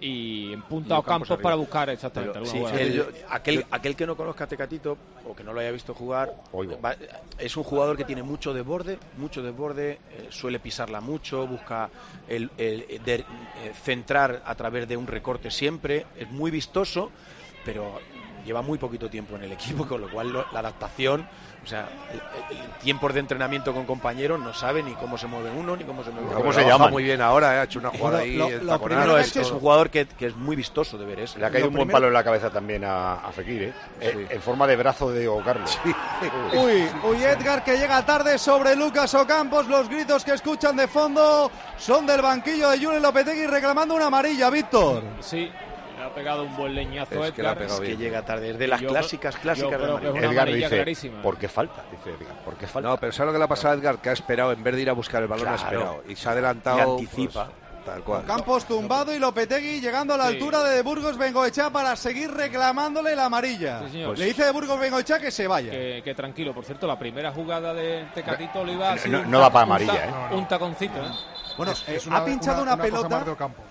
Y en punta o campos para buscar exactamente Pero, sí, el, yo, aquel, yo, aquel que no conozca a Tecatito o que no lo haya visto jugar va, es un jugador que tiene mucho desborde, mucho desborde, eh, suele pisarla mucho, busca el, el de, eh, centrar a través de un recorte siempre, es muy vistoso, pero lleva muy poquito tiempo en el equipo, con lo cual lo, la adaptación, o sea, el, el tiempos de entrenamiento con compañeros no sabe ni cómo se mueve uno ni cómo se mueve ¿Cómo otro. se llama? Muy bien ahora, ¿eh? Ha hecho una jugada ahí. Lo, lo, lo es, es un jugador que, que es muy vistoso de ver eso. Le ha caído un buen palo en la cabeza también a, a Fekir, ¿eh? Sí. En, en forma de brazo de Diego Carlos. Sí. Uy, uy, Edgar que llega tarde sobre Lucas Ocampos. Los gritos que escuchan de fondo son del banquillo de Julen Lopetegui reclamando una amarilla, Víctor. Sí. Ha pegado un buen leñazo es Edgar, que, es que llega tarde, es de las yo, clásicas, clásicas yo de que Edgar dice, clarísima. ¿por qué falta? Dice Edgar, ¿por qué falta? No, pero ¿sabes lo que le ha pasado a Edgar? Que ha esperado, en vez de ir a buscar el balón, claro, ha esperado. Y se ha adelantado. Y anticipa. Pues, tal cual. Campos tumbado y Lopetegui llegando a la sí. altura de Burgos Bengoechea para seguir reclamándole la amarilla. Sí, pues, le dice de Burgos Bengoechea que se vaya. Que, que tranquilo, por cierto, la primera jugada de Tecatito Oliva no, no, no da para amarilla, un, ¿eh? Un, un taconcito, ¿eh? Bueno, es, es una, ha pinchado una, una, una pelota.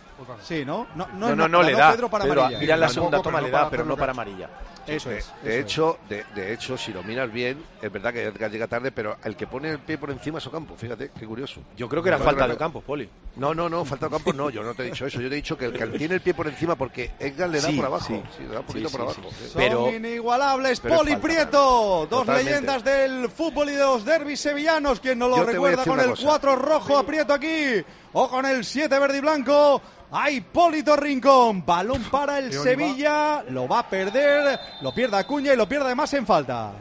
Sí, ¿no? No, no, no, no, no le da. Pedro para Pedro, amarilla. Mira la segunda toma le da, pero no para amarilla. Eso de, es. De eso hecho, es. De, de hecho, si lo miras bien, es verdad que Edgar llega tarde, pero el que pone el pie por encima es Ocampo. Fíjate, qué curioso. Yo creo que era no, falta de Ocampos, Poli. No, no, no, falta de Ocampos no. Yo no te he dicho eso. Yo te he dicho que el que tiene el pie por encima porque Edgar le da sí, por abajo. Sí, sí, le da un poquito sí, por abajo. Sí, sí. Pero, son inigualables. Pero Poli Prieto, dos Totalmente. leyendas del fútbol y de los derbis sevillanos. Quien no lo Yo recuerda con el cuatro rojo a Prieto aquí o con el siete verde y blanco. Hay Hipólito Rincón, balón para el Sevilla, lo va a perder, lo pierde Acuña y lo pierde además en falta.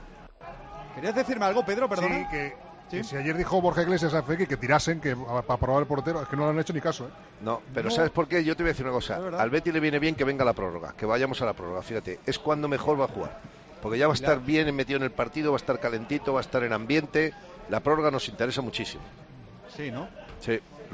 ¿Querías decirme algo, Pedro? Perdona. Sí, que, ¿Sí? que si ayer dijo Borja Iglesias a Fekir que tirasen que para probar el portero, es que no le han hecho ni caso, ¿eh? No, pero no. ¿Sabes por qué? Yo te voy a decir una cosa. Al Betis le viene bien que venga la prórroga, que vayamos a la prórroga, fíjate, es cuando mejor va a jugar. Porque ya va a estar bien metido en el partido, va a estar calentito, va a estar en ambiente. La prórroga nos interesa muchísimo. Sí, ¿no? Sí.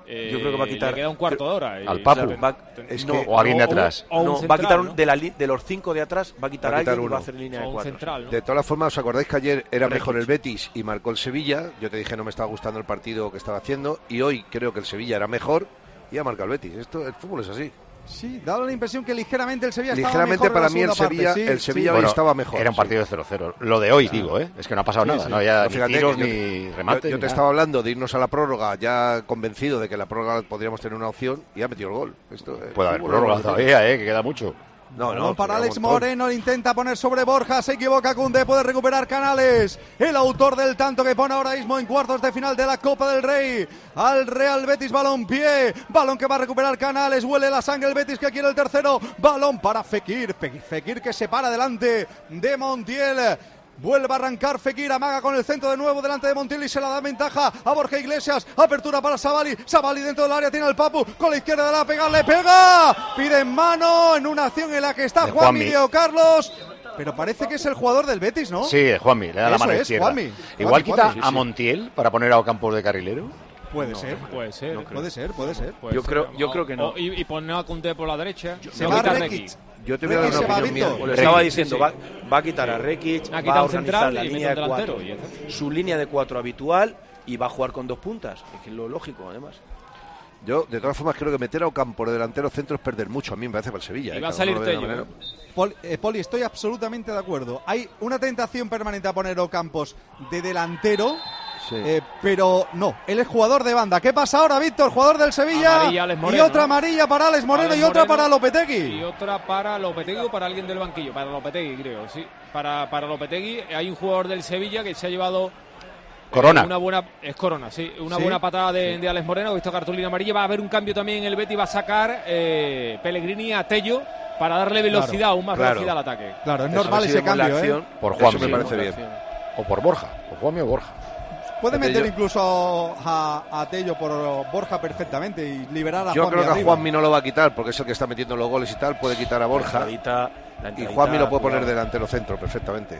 Eh, Yo creo que va a quitar. Le queda un cuarto de hora. Al Papu. Claro, Va, es no, que, o alguien de o- atrás. o un no, central, va a quitar un, ¿no? de, la, li- de los cinco de atrás, va a quitar Va a a quitar alguien y va a uno. hacer línea O de un cuatro. central, ¿no? De todas formas, ¿os acordáis que ayer era Rekic. mejor el Betis y marcó el Sevilla? Yo te dije no me estaba gustando el partido que estaba haciendo y hoy creo que el Sevilla era mejor y ha marcado el Betis. Esto, el fútbol es así. Sí, dado la impresión que ligeramente el Sevilla estaba Ligeramente mejor en para la mí el segunda parte, Sevilla, sí, el Sevilla sí. hoy Bueno, estaba mejor. Era un sí. partido de cero cero. Lo de hoy, digo, ¿eh? Es que no ha pasado Sí, nada. sí. No había No, ni fíjate tiros que yo- ni remate. Yo, yo ni te nada. estaba hablando de irnos a la prórroga ya convencido de que la prórroga podríamos tener una opción y ha metido el gol. Esto, eh, Puede haber fútbol, prórroga ¿no? todavía, ¿eh? Que queda mucho. No, Balón no, para queda un Alex montón. Moreno, le intenta poner sobre Borja, se equivoca Koundé, puede recuperar Canales, el autor del tanto que pone ahora mismo en cuartos de final de la Copa del Rey al Real Betis. Balón pie, balón que va a recuperar Canales, huele la sangre el Betis que quiere el tercero, balón para Fekir, Fe- Fekir que se para delante de Montiel. Vuelve a arrancar Fekir, amaga con el centro de nuevo delante de Montiel y se la da ventaja a Borja Iglesias. Apertura para Savali. Savali dentro del área tiene el Papu. Con la izquierda de la pega, le pega. Pide mano en una acción en la que está De Juanmi Juanmi. Diego Carlos. Pero parece que es el jugador del Betis, ¿no? Sí, Juanmi, le da la Eso mano es, izquierda. Juanmi. Igual Juanmi, quita Juanmi, sí, a sí. Montiel para poner a Ocampos de carrilero. Puede No, ser. Puede ser. No, puede ser, puede ser. Puede Yo ser. creo- yo O- creo que no. o- y, y poner a Koundé por la derecha. Se no va quitar Rekic. Rekic. Yo te voy a dar Rekic una se va, opinión Víctor. mía. Pues le Rekic, estaba sí, diciendo, sí. va, va a quitar a Rekic, Ha va quitado a un organizar central la y mete línea un de delantero, cuatro, y ya está. su línea de cuatro habitual y va a jugar con dos puntas. Es que es lo lógico, además. Yo, de todas formas, creo que meter a Ocampo de delantero centro es perder mucho. A mí me parece para el Sevilla. Y eh, va a cada salir uno lo ve de Tello, una manera. Poli, eh, Poli, estoy absolutamente de acuerdo. Hay una tentación permanente a poner Ocampos de delantero. Sí. Eh, pero no, él es jugador de banda. ¿Qué pasa ahora, Víctor? Jugador del Sevilla. Amarilla, Alex y Moreno, otra ¿no? amarilla para Alex Moreno Alex y otra Moreno para Lopetegui. Y otra para Lopetegui o para alguien del banquillo. Para Lopetegui, creo, sí. Para, para Lopetegui hay un jugador del Sevilla que se ha llevado... eh, Corona. una buena, es Corona, sí. Una Sí, buena patada de, de Alex Moreno, que ha visto cartulina amarilla. Va a haber un cambio también en el Betis. Va a sacar eh, Pellegrini a Tello para darle velocidad, Claro, aún más claro. velocidad al ataque. Claro, es Eso, normal si ese vemos la cambio, ¿eh? acción, Por eso Juanmi. me parece bien. O por Borja. O Juanmi o Borja. Puede Fíjate, meter yo- incluso a, a Tello por Borja perfectamente y liberar a Yo Juanmi creo que a arriba. Juanmi no lo va a quitar porque es el que está metiendo los goles y tal. Puede quitar a La Borja entradita, la y entradita, Juanmi lo puede poner cuidado. delantero centro perfectamente.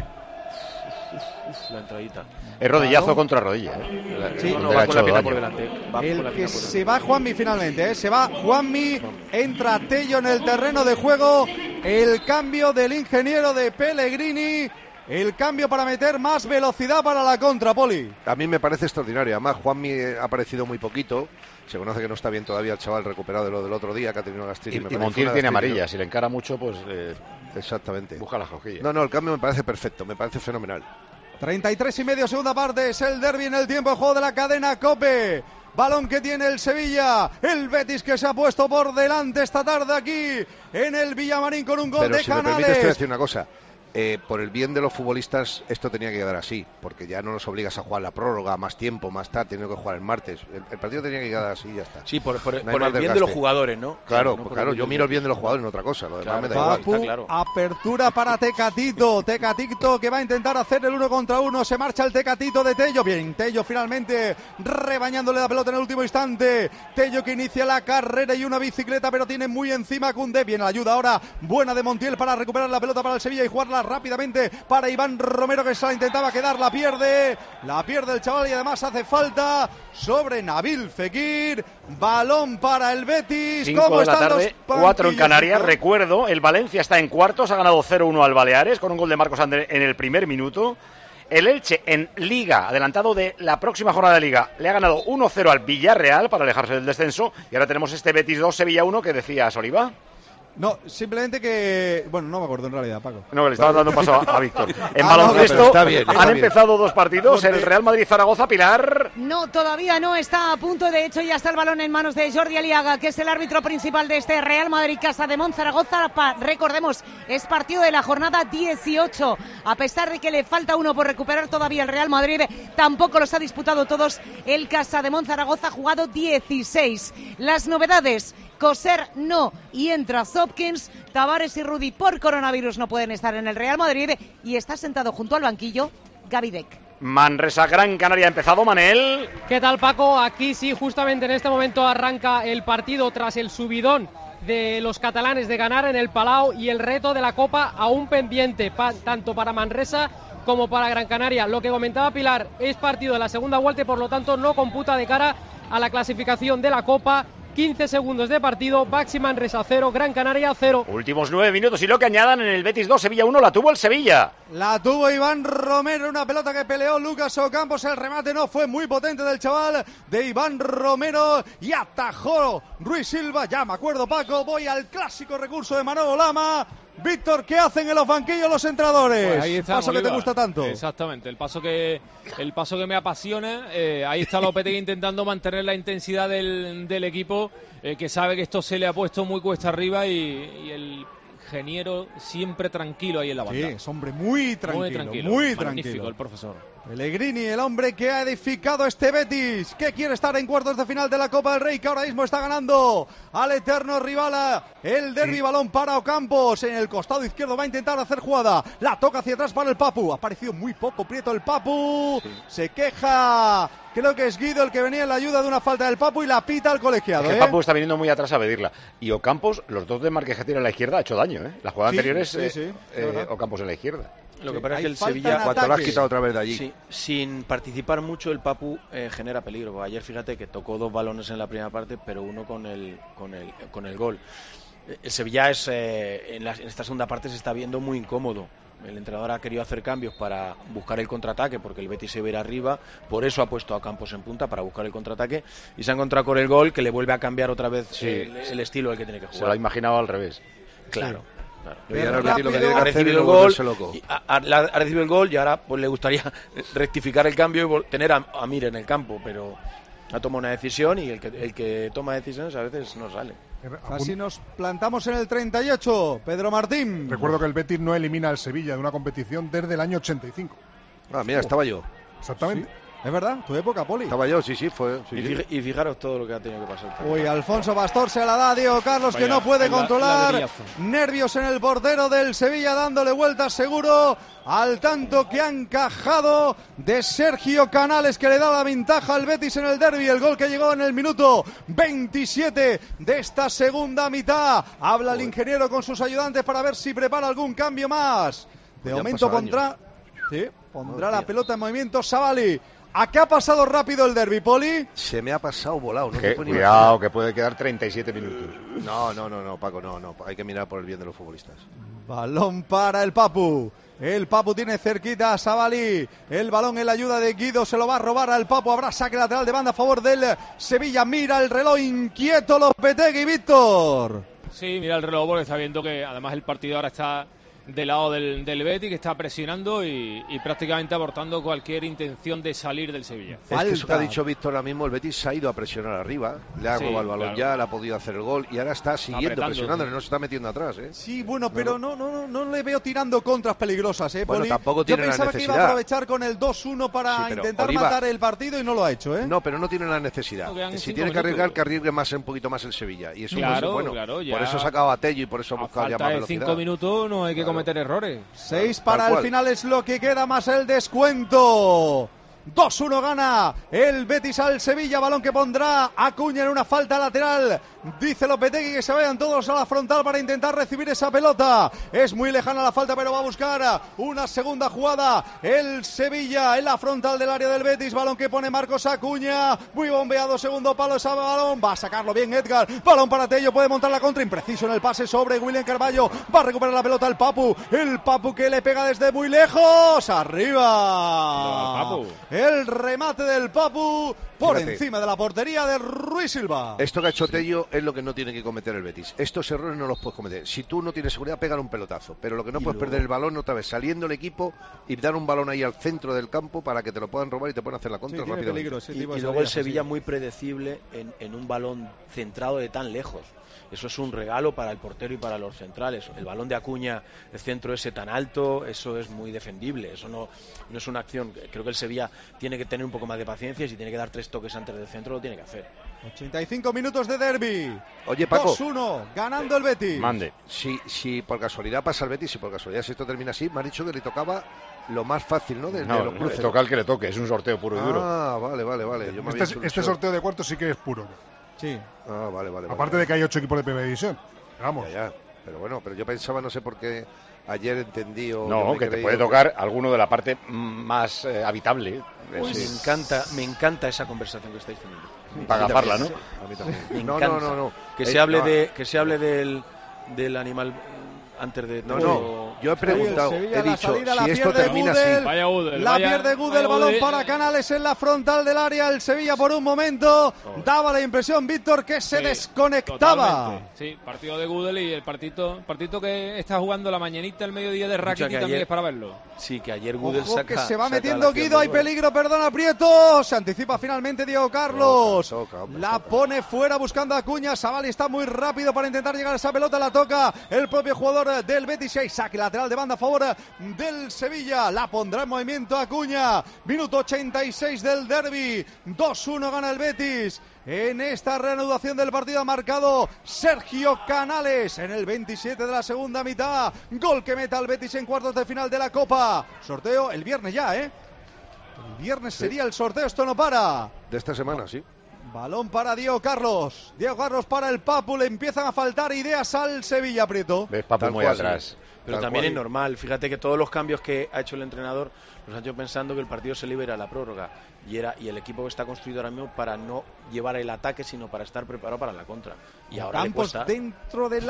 La entradita. Es rodillazo Claro. contra rodilla. ¿eh? Sí. No, no, Le ha va con la hecho pierna por daño. delante. Va con El la que pierna por se va Juanmi finalmente, ¿eh? Se va Juanmi, entra Tello en el terreno de juego, el cambio del ingeniero de Pellegrini, el cambio para meter más velocidad para la contra, Poli. A mí me parece extraordinario. Además, Juanmi ha aparecido muy poquito. Se conoce que no está bien todavía el chaval recuperado de lo del otro día, que ha tenido Y, gastritis. me y parece. Montiel Una tiene gastritis, amarilla. ¿no? Si le encara mucho, pues eh, Exactamente. busca la jojilla. No, no, el cambio me parece perfecto, me parece fenomenal. treinta y tres y medio, segunda parte, es el derbi en el tiempo de juego de la cadena COPE. Balón que tiene el Sevilla, el Betis que se ha puesto por delante esta tarde aquí en el Villamarín con un gol Pero de si me Canales. permites, te voy a decir una cosa. Eh, por el bien de los futbolistas, esto tenía que quedar así, porque ya no nos obligas a jugar la prórroga, más tiempo, más tarde, teniendo que jugar el martes. El, el partido tenía que quedar así y ya está. Sí, por, por- No hay por más el bien desgaste. de los jugadores, ¿no? Claro, no pues por claro, el yo bien miro del- el bien de los jugadores en otra cosa, lo demás Claro, me da igual. Papu, está claro. apertura para Tecatito, Tecatito que va a intentar hacer el uno contra uno, se marcha el Tecatito de Tello, bien, Tello finalmente rebañándole la pelota en el último instante, Tello que inicia la carrera y una bicicleta pero tiene muy encima a Koundé, bien la ayuda ahora, buena de Montiel para recuperar la pelota para el Sevilla y jugarla rápidamente para Iván Romero que se la intentaba quedar, la pierde, la pierde el chaval y además hace falta sobre Nabil Fekir, balón para el Betis. cinco ¿Cómo de la están los tarde, cuatro en banquillos, Canarias. Víctor? Recuerdo, el Valencia está en cuartos, ha ganado cero uno al Baleares con un gol de Marcos André en el primer minuto. El Elche en Liga, adelantado de la próxima jornada de Liga, le ha ganado uno cero al Villarreal para alejarse del descenso. Y ahora tenemos este Betis dos, Sevilla uno, que decías, Oliva. No, simplemente que... Bueno, no me acuerdo en realidad, Paco. No, le estaba dando un paso a, a Víctor. En Ah, no, baloncesto pero está bien, está han bien. empezado dos partidos, Porque- el Real Madrid-Zaragoza, Pilar. No, todavía no está a punto. De hecho, ya está el balón en manos de Jordi Aliaga, que es el árbitro principal de este Real Madrid Casa de Zaragoza. Pa- recordemos, es partido de la jornada dieciocho. A pesar de que le falta uno por recuperar todavía el Real Madrid, tampoco los ha disputado todos el Casa de Zaragoza. Ha jugado dieciséis. Las novedades: Coser no y entra Hopkins. Tavares y Rudy por coronavirus no pueden estar en el Real Madrid y está sentado junto al banquillo Gavidec. Manresa, Gran Canaria ha empezado, Manel. ¿Qué tal, Paco? Aquí sí, justamente en este momento arranca el partido tras el subidón de los catalanes de ganar en el Palau y el reto de la Copa aún pendiente, pa- tanto para Manresa como para Gran Canaria. Lo que comentaba Pilar, es partido de la segunda vuelta y por lo tanto no computa de cara a la clasificación de la Copa. quince segundos de partido, Baxi Manresa cero, Gran Canaria cero. Últimos nueve minutos y lo que añadan en el Betis dos, Sevilla uno, la tuvo el Sevilla. La tuvo Iván Romero, una pelota que peleó Lucas Ocampos, el remate no fue muy potente del chaval de Iván Romero y atajó Ruiz Silva. Ya me acuerdo, Paco, voy al clásico recurso de Manolo Lama. Víctor, ¿qué hacen en los banquillos los entrenadores? Pues ahí está, paso Oliva. que te gusta tanto. Exactamente, el paso que el paso que me apasiona. Eh, ahí está Lopetegui intentando mantener la intensidad del, del equipo, eh, que sabe que esto se le ha puesto muy cuesta arriba y, y el ingeniero siempre tranquilo ahí en la banda. Sí, es hombre muy tranquilo, muy tranquilo, muy magnífico tranquilo. el profesor. Pellegrini, el hombre que ha edificado este Betis, que quiere estar en cuartos de final de la Copa del Rey, que ahora mismo está ganando al eterno rival. El derbi, sí. Balón para Ocampos, en el costado izquierdo va a intentar hacer jugada, la toca hacia atrás para el Papu, ha aparecido muy poco Prieto el Papu, sí. Se queja, creo que es Guido el que venía en la ayuda de una falta del Papu y la pita al colegiado. Es que ¿eh? El Papu está viniendo muy atrás a pedirla, y Ocampos, los dos de Marquez que tiene a la izquierda, ha hecho daño, ¿eh? La jugada sí, anterior es sí, eh, sí, eh, Ocampos en la izquierda. Lo que sí, pasa es que el Sevilla, cuando lo has quitado otra vez de allí, sí, sin participar mucho, el Papu eh, genera peligro. Ayer, fíjate que tocó dos balones en la primera parte, pero uno con el con el con el gol. El Sevilla es eh, en, la, en esta segunda parte se está viendo muy incómodo. El entrenador ha querido hacer cambios para buscar el contraataque, porque el Betis se va a ir arriba, por eso ha puesto a Campos en punta para buscar el contraataque y se ha encontrado con el gol que le vuelve a cambiar otra vez sí. el, el estilo al que tiene que jugar. Se lo ha imaginado al revés. Claro. Sí. Claro. Y ahora lo que tiene que ha recibido el gol, y ha, ha, ha recibido el gol y ahora pues le gustaría rectificar el cambio y tener a, a Mir en el campo, pero ha tomado una decisión y el que, el que toma decisiones a veces no sale. Así nos plantamos en el treinta y ocho, Pedro Martín. Recuerdo que el Betis no elimina al Sevilla de una competición desde el año ochenta y cinco. Ah, mira, estaba yo. Exactamente. Sí. Es verdad, tu época, Poli. Estaba yo, sí, sí, fue. Sí, y, fij y fijaros todo lo que ha tenido que pasar. Uy, Alfonso Pastor se la da a Diego Carlos, Vaya, que no puede la, controlar. La Nervios en el portero del Sevilla, dándole vueltas seguro al tanto que ha encajado de Sergio Canales, que le da la ventaja al Betis en el derbi. El gol que llegó en el minuto veintisiete de esta segunda mitad. Habla Uy. el ingeniero con sus ayudantes para ver si prepara algún cambio más. De pues momento pondrá, sí, pondrá la pelota en movimiento Savali. ¿A qué ha pasado rápido el derbi, Poli? Se me ha pasado volado. No que, cuidado, que puede quedar treinta y siete minutos. No, no, no, no, Paco, no, no. Hay que mirar por el bien de los futbolistas. Balón para el Papu. El Papu tiene cerquita a Savali. El balón en la ayuda de Guido. Se lo va a robar al Papu. Habrá saque lateral de banda a favor del Sevilla. Mira el reloj inquieto Lopetegui, Víctor. Sí, mira el reloj porque está viendo que además el partido ahora está del lado del, del Betis, que está presionando y, y prácticamente abortando cualquier intención de salir del Sevilla. Es que eso que ha dicho Víctor ahora mismo, el Betis se ha ido a presionar arriba, le ha sí, robado el balón claro. ya, le ha podido hacer el gol y ahora está siguiendo presionando, sí. no se está metiendo atrás. ¿eh? Sí, bueno, pero no, no, no, no le veo tirando contras peligrosas, ¿eh, bueno, Poli? tampoco tiene Yo pensaba la que necesidad. iba a aprovechar con el dos uno para sí, intentar Oliva, matar el partido y no lo ha hecho, ¿eh? No, pero no tiene la necesidad. No, si tiene que arriesgar, que arriesgue más un poquito más el Sevilla. Y eso claro, pues, bueno, claro, por eso ha sacado a Tello y por eso ha buscado ya más velocidad. Falta de cinco minutos no hay que claro. cometer errores. Seis para el final es lo que queda más el descuento. dos uno gana el Betis al Sevilla, balón que pondrá Acuña en una falta lateral. Dice Lopetegui que se vayan todos a la frontal para intentar recibir esa pelota. Es muy lejana la falta, pero va a buscar una segunda jugada. El Sevilla en la frontal del área del Betis, balón que pone Marcos Acuña. Muy bombeado, segundo palo ese balón. Va a sacarlo bien Edgar. Balón para Tello, puede montar la contra. Impreciso en el pase sobre William Carballo. Va a recuperar la pelota el Papu. El Papu que le pega desde muy lejos. Arriba. No, el remate del Papu por Fíjate. encima de la portería de Ruiz Silva. Esto que ha hecho Tello es lo que no tiene que cometer el Betis. Estos errores no los puedes cometer. Si tú no tienes seguridad, pegar un pelotazo. Pero lo que no y puedes luego... perder el balón otra vez, saliendo el equipo y dar un balón ahí al centro del campo para que te lo puedan robar y te puedan hacer la contra sí, rápidamente. Peligro, y, y luego el Sevilla sí. muy predecible en, en un balón centrado de tan lejos. Eso es un regalo para el portero y para los centrales. El balón de Acuña, el centro ese tan alto, eso es muy defendible. Eso no, no es una acción. Creo que el Sevilla tiene que tener un poco más de paciencia y si tiene que dar tres toques antes del centro, lo tiene que hacer. ochenta y cinco minutos de derbi. Oye, Paco. dos uno, ganando el Betis. Mande. Si, si por casualidad pasa el Betis, si por casualidad si esto termina así, me han dicho que le tocaba lo más fácil, ¿no? De, no, de los cruces. Le toca al que le toque, es un sorteo puro y duro. Ah, vale, vale, vale. Yo este, este hecho... sorteo de cuartos sí que es puro. Sí. Ah, vale, vale. Aparte vale. de que hay ocho equipos de primera división. Vamos. Ya, ya. Pero bueno, pero yo pensaba, no sé por qué ayer entendí o no, que te puede tocar que... alguno de la parte más eh, habitable. Uy, me encanta, me encanta esa conversación que estáis teniendo. Para agafarla, ¿no? A mí también. Me No, encanta. no, no, no. Que Eh, se hable no. de que se hable del del animal antes de No, todo. no, yo he preguntado, Sevilla, he la dicho, salida, la si esto pierde termina Gudel, así. Vaya Gudel, La vaya- pierde Gudel, vaya balón Gudel. para Canales en la frontal del área. El Sevilla por un momento daba la impresión, Víctor, que se Sí, desconectaba. totalmente. Sí, partido de Gudel y el partito, partido que está jugando la mañanita el mediodía de Rakitic que también ayer- es para verlo. Sí, que ayer Gudel Ojo, saca que se va saca metiendo la acción Guido, del hay gol. peligro, perdona, Prieto. Se anticipa finalmente Diego Carlos. Toca, toca, hombre, la toca. pone fuera buscando a Acuña. Savali está muy rápido para intentar llegar a esa pelota. La toca el propio jugador del Betis. Y saque lateral de banda a favor del Sevilla. La pondrá en movimiento Acuña. Minuto ochenta y seis del derbi. dos uno gana el Betis. En esta reanudación del partido ha marcado Sergio Canales en el veintisiete de la segunda mitad. Gol que meta al Betis en cuartos de final de la Copa. Sorteo el viernes ya, ¿eh? El viernes Sí. sería el sorteo, esto no para. De esta semana, sí. Balón para Diego Carlos. Diego Carlos para el Papu. Le empiezan a faltar ideas al Sevilla, Prieto. Ves Papu Tal muy cual, atrás. Pero Tal también cual. es normal. Fíjate que todos los cambios que ha hecho el entrenador los ha hecho pensando que el partido se libera a la prórroga y era y el equipo que está construido ahora mismo para no llevar el ataque, sino para estar preparado para la contra. Y ahora le Campos cuesta. dentro del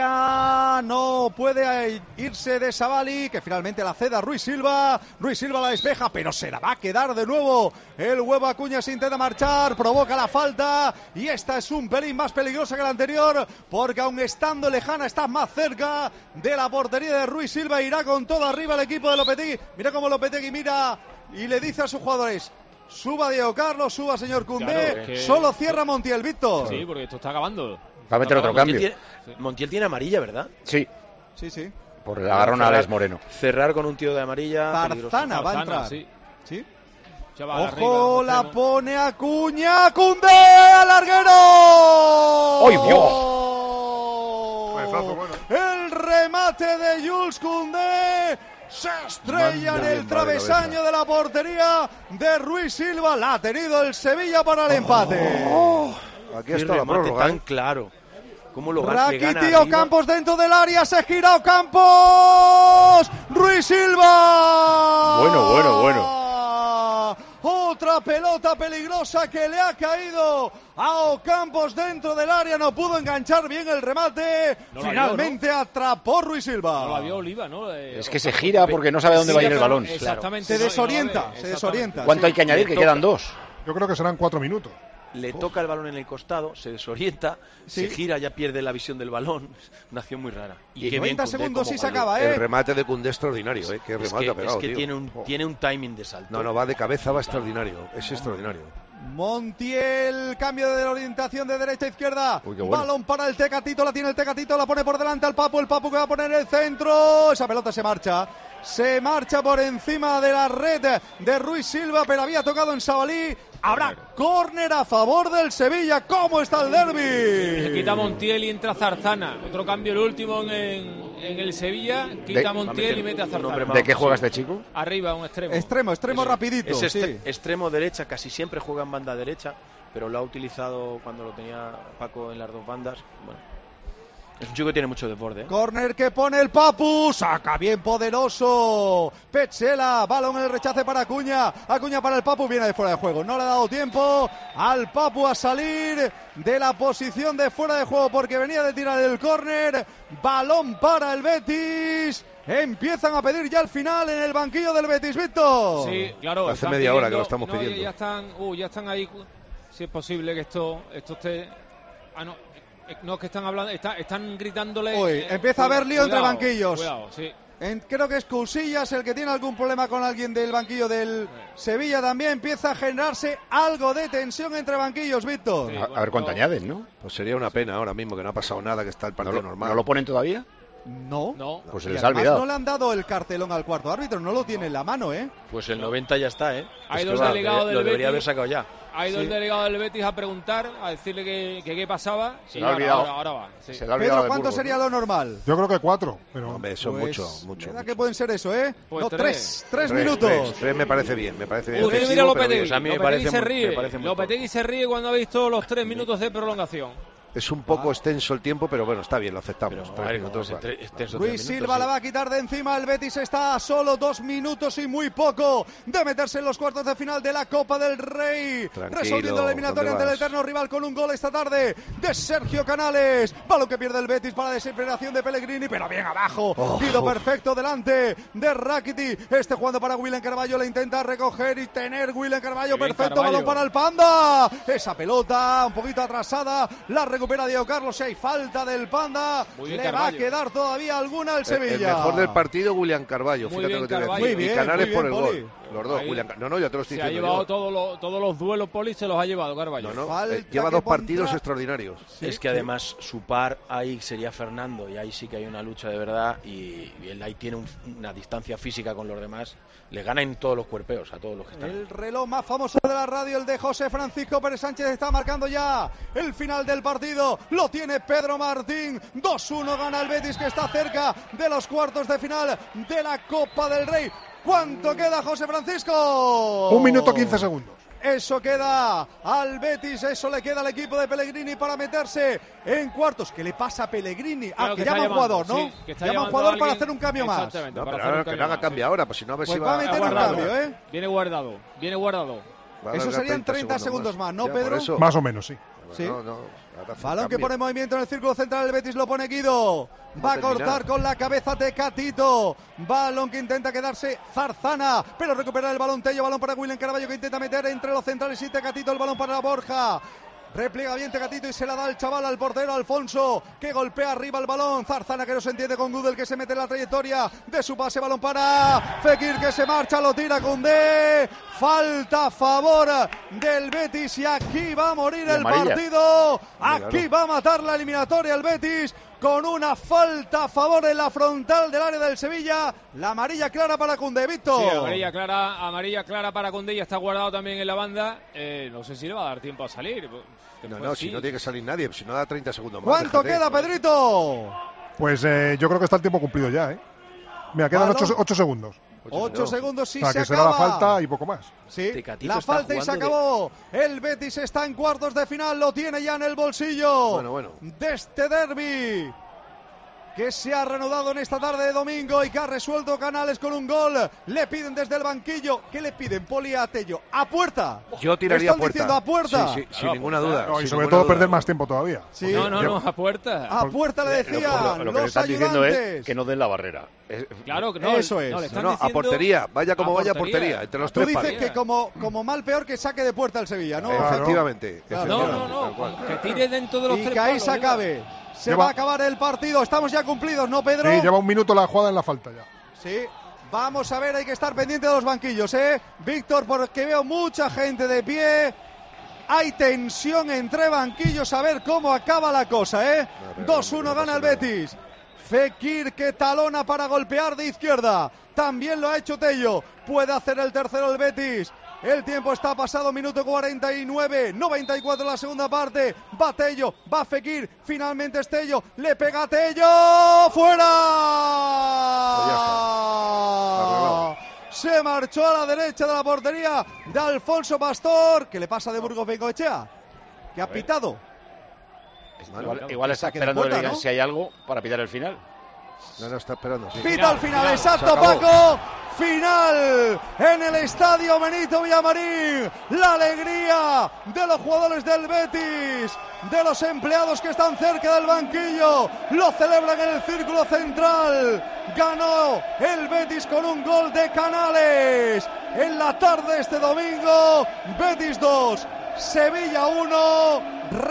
área. No puede irse de Savali, que finalmente la ceda Ruiz Silva. Ruiz Silva la despeja, pero se la va a quedar de nuevo. El huevo Acuña se intenta marchar, provoca la falta. Y esta es un pelín más peligrosa que la anterior, porque aun estando lejana, está más cerca de la portería de Ruiz Silva. Irá con todo arriba el equipo de Lopetegui. Mira cómo Lopetegui mira y le dice a sus jugadores: suba Diego Carlos, suba señor Koundé. Claro, es que- Solo cierra Montiel, Víctor. Sí, porque esto está acabando. Va a meter otro Montiel cambio. tiene, Montiel tiene amarilla, ¿verdad? Sí, Sí, sí. por el agarrón a Cerrar- Alex Moreno. Cerrar con un tío de amarilla. peligroso. Tarzana va a Tarzana, entrar. sí. ¿Sí? Chaval, Ojo, arriba, la extremo. pone Acuña. ¡Koundé al larguero! ¡Ay, Dios! Cabezazo, bueno. El remate de Jules Koundé se estrella Manda en el bien, vale, travesaño cabeza. de la portería de Ruiz Silva. La ha tenido el Sevilla para el empate. Aquí Qué está la remate prórroga. tan ¿eh? claro. ¿Cómo lo gana? Rakitic, Ocampos dentro del área, se gira Ocampos. Ruiz Silva. Bueno, bueno, bueno. Otra pelota peligrosa que le ha caído a Ocampos dentro del área. No pudo enganchar bien el remate. No la Finalmente atrapó Ruiz Silva. No la vio Oliva, ¿no? Eh, Es que se gira porque no sabe dónde va a ir el balón. Exactamente. Se no, y no la desorienta, ve, se exactamente. desorienta. ¿Cuánto hay que añadir? Que Le quedan toca. dos. Yo creo que serán cuatro minutos. Le toca el balón en el costado, se desorienta, Sí. se gira, ya pierde la visión del balón. Una acción muy rara. Y qué bien noventa Koundé segundos como y se golea. acaba, El ¿eh? remate de Koundé extraordinario, ¿eh? Qué Es remate que, ha pegado, es que tío. tiene, un, Oh. tiene un timing de salto. No, no, va de cabeza, va extraordinario. Es extraordinario. Montiel, cambio de orientación de derecha a izquierda. Uy, qué bueno. Balón para el Tecatito, la tiene el Tecatito, la pone por delante al Papu, el Papu que va a poner el centro. Esa pelota se marcha. Se marcha por encima de la red de Ruiz Silva, pero había tocado en Sabalí. Habrá córner a favor del Sevilla. ¿Cómo está el Se derbi? quita Montiel y entra Zarzana. Otro cambio, el último en, en el Sevilla. Quita De- a Montiel y mete a Zarzana. ¿De qué juega este chico? Arriba, un extremo. Extremo, extremo Ese- rapidito. Es sí. extre- extremo derecha, casi siempre juega en banda derecha, pero lo ha utilizado cuando lo tenía Paco en las dos bandas. Bueno, es un chico que tiene mucho desborde. ¿eh? Corner que pone el Papu, saca bien poderoso. Petzela, balón en el rechace para Acuña. Acuña para el Papu, viene de fuera de juego. No le ha dado tiempo al Papu a salir de la posición de fuera de juego porque venía de tirar el córner. Balón para el Betis. Empiezan a pedir ya el final en el banquillo del Betis, Víctor. Sí, claro. Hace están media hora que pidiendo- lo estamos no, ya- pidiendo. Ya están, uh, ya están ahí. Si es posible que esto, esto esté. Ah, no. eh, No, es que están hablando. Está, están gritándole. Uy, eh, empieza a haber lío entre cuidado, banquillos. Cuidado, sí. En- creo que es Cousillas el que tiene algún problema con alguien del banquillo del Sevilla. También empieza a generarse algo de tensión entre banquillos, Víctor. Sí. A, a ver cuánto añaden, ¿no? Pues sería una pena ahora mismo que no ha pasado nada, que está el ¿No partido lo, normal. ¿no lo ponen todavía? No. No. Pues se Y les ha además olvidado. no le han dado el cartelón al cuarto árbitro, no lo tiene en la mano, ¿eh? Pues el noventa ya está, ¿eh? Ha Es ido que el va, delegado lo del debería Betis. haber sacado ya. Ha ido Sí. el delegado del Betis a preguntar, a decirle que, que qué pasaba. Se y le ha ahora, olvidado. ahora, ahora va. sí. Se le ha olvidado Pedro, de ¿cuánto Burgos, sería ¿no? lo normal? Yo creo que cuatro, pero Hombre, eso Pues, mucho, mucho. ¿verdad mucho. que pueden ser eso, eh? Pues no, tres. tres, tres, Tres, minutos. tres, tres me parece bien, me parece bien. Uy, mira, Excesivo, mira pero Lopetegui. bien. a mí me Lopetegui parece se muy- ríe. me parece muy Lopetegui se ríe cuando ha visto los tres minutos de prolongación. Es un poco extenso el tiempo, pero bueno, está bien, lo aceptamos. Pero, ver, minutos, vale. extenso, Luis minutos, Silva sí. la va a quitar de encima. El Betis está a solo dos minutos y muy poco de meterse en los cuartos de final de la Copa del Rey. Tranquilo, resolviendo la eliminatoria ante el eterno rival con un gol esta tarde de Sergio Canales. Balón que pierde el Betis para la desesperación de Pellegrini, pero bien abajo. Oh, Tiro oh. perfecto delante de Rakitic. Este jugando para William Carballo, le intenta recoger y tener William Carballo. Bien, Perfecto, Carballo. balón para el Panda. Esa pelota un poquito atrasada, la recupera Diego Carlos. Si hay falta del Panda, Muy bien, le va a Carballo. quedar todavía alguna al El, Sevilla. el mejor del partido, William Carballo. Muy Fíjate bien, lo que te voy a Carballo. decir. Muy bien, y Canales muy por bien, el Poli. gol. Los dos, Ahí. William Car- No, no, ya te lo estoy Se ha diciendo. llevado yo. todo lo- todos los duelos, Poli, se los ha llevado Carballo. No, no, Falta eh, lleva que dos pondrá- partidos extraordinarios. Es que además su par ahí sería Fernando y ahí sí que hay una lucha de verdad y, y él ahí tiene un- una distancia física con los demás. Le gana en todos los cuerpeos a todos los que están. El reloj más famoso de la radio, el de José Francisco Pérez Sánchez, está marcando ya el final del partido. Lo tiene Pedro Martín. dos uno gana el Betis, que está cerca de los cuartos de final de la Copa del Rey. ¿Cuánto queda, José Francisco? Un minuto quince segundos. Eso queda al Betis, eso le queda al equipo de Pellegrini para meterse en cuartos. ¿Qué le pasa a Pellegrini? Ah, Claro, que, que está llama a un llamando, jugador, ¿no? sí, que está llama a un llamando jugador a para alguien. hacer un cambio más. Exactamente, No, para pero hacer ahora un que cambio no haga más, cambio sí. ahora, pues si no a ver Pues si va va a meter un guardado. cambio, ¿eh? Viene guardado, viene guardado. va a Eso alargar serían treinta segundos más, ¿no, Ya, Pedro? por eso. Más o menos, sí. Sí. No, no, ahora hace Balón que cambio. pone en movimiento en el círculo central, el Betis lo pone Guido. Va a terminar. cortar con la cabeza Tecatito. Balón que intenta quedarse Zarzana, pero recupera el balón Tello. Balón para William Carballo, que intenta meter entre los centrales y Tecatito. El balón para Borja. Repliega bien Tecatito y se la da el chaval al portero Alfonso, que golpea arriba el balón. Zarzana, que no se entiende con Gudel, que se mete en la trayectoria de su pase. Balón para Fekir, que se marcha, lo tira Koundé. Falta a favor del Betis y aquí va a morir Y el amarilla. partido. Claro. Aquí va a matar la eliminatoria el Betis con una falta a favor en la frontal del área del Sevilla. La amarilla clara para Koundé, Víctor. Sí, amarilla clara, amarilla clara para Koundé, ya está guardado también en la banda. Eh, no sé si le va a dar tiempo a salir. No, Después no, sí. si no tiene que salir nadie, si no da treinta segundos más. ¿Cuánto déjate. queda, Pedrito? Pues eh, yo creo que está el tiempo cumplido ya, ¿eh? Mira, quedan Balón. ocho segundos. Ocho segundos y O sea, se que será acaba. la falta y poco más. Sí, Tecatito la está falta y se jugando de- acabó. El Betis está en cuartos de final, lo tiene ya en el bolsillo. Bueno, bueno. De este derbi que se ha reanudado en esta tarde de domingo y que ha resuelto Canales con un gol. Le piden desde el banquillo. ¿Qué le piden, Poli, a Tello? ¡A puerta! Yo tiraría a Están puerta. diciendo a puerta. Sí, sí, sin ninguna duda. No, y sin sobre ninguna todo duda. perder más tiempo todavía. Sí. No, no, no, a puerta. A puerta le Lo, decían lo- lo que le los están diciendo ayudantes. es que no den la barrera. Es- Claro, que no. Eso es. no, le No, están no, a diciendo- portería. Vaya como a vaya a portería. Entre los Tú tres dices palos. que como, como mal peor que saque de puerta el Sevilla, ¿no? Claro. Efectivamente. Claro. No, efectivamente, no, tal cual. no. Que tire dentro de los Y tres que ahí palos, se digo. acabe. Se Lleva- va a acabar el partido. Estamos ya cumplidos, ¿no, Pedro? Sí, lleva un minuto la jugada en la falta ya. Sí. Vamos a ver, hay que estar pendiente de los banquillos, ¿eh? Víctor, porque veo mucha gente de pie. Hay tensión entre banquillos, a ver cómo acaba la cosa, ¿eh? pero dos uno no gana el pasa nada. Betis. Fekir, que talona para golpear de izquierda. También lo ha hecho Tello. Puede hacer el tercero el Betis. El tiempo está pasado, minuto cuarenta y nueve, noventa y cuatro la segunda parte. Va Tello, va Fekir, finalmente es Tello, le pega a Tello, ¡fuera! Pues ya está. Arreglado. Se marchó a la derecha de la portería de Alfonso Pastor. ¿Qué le pasa de Burgos Bengoechea? Que ha pitado. Igual, igual está saque de esperando que le puerta, digan ¿no? si hay algo para pillar el final. No, no, está esperando. Sí. Pita al final, final, exacto, se acabó. Paco. Final en el estadio Benito Villamarín. La alegría de los jugadores del Betis, de los empleados que están cerca del banquillo. Lo celebran en el círculo central. Ganó el Betis con un gol de Canales. En la tarde este domingo, Betis dos, Sevilla uno.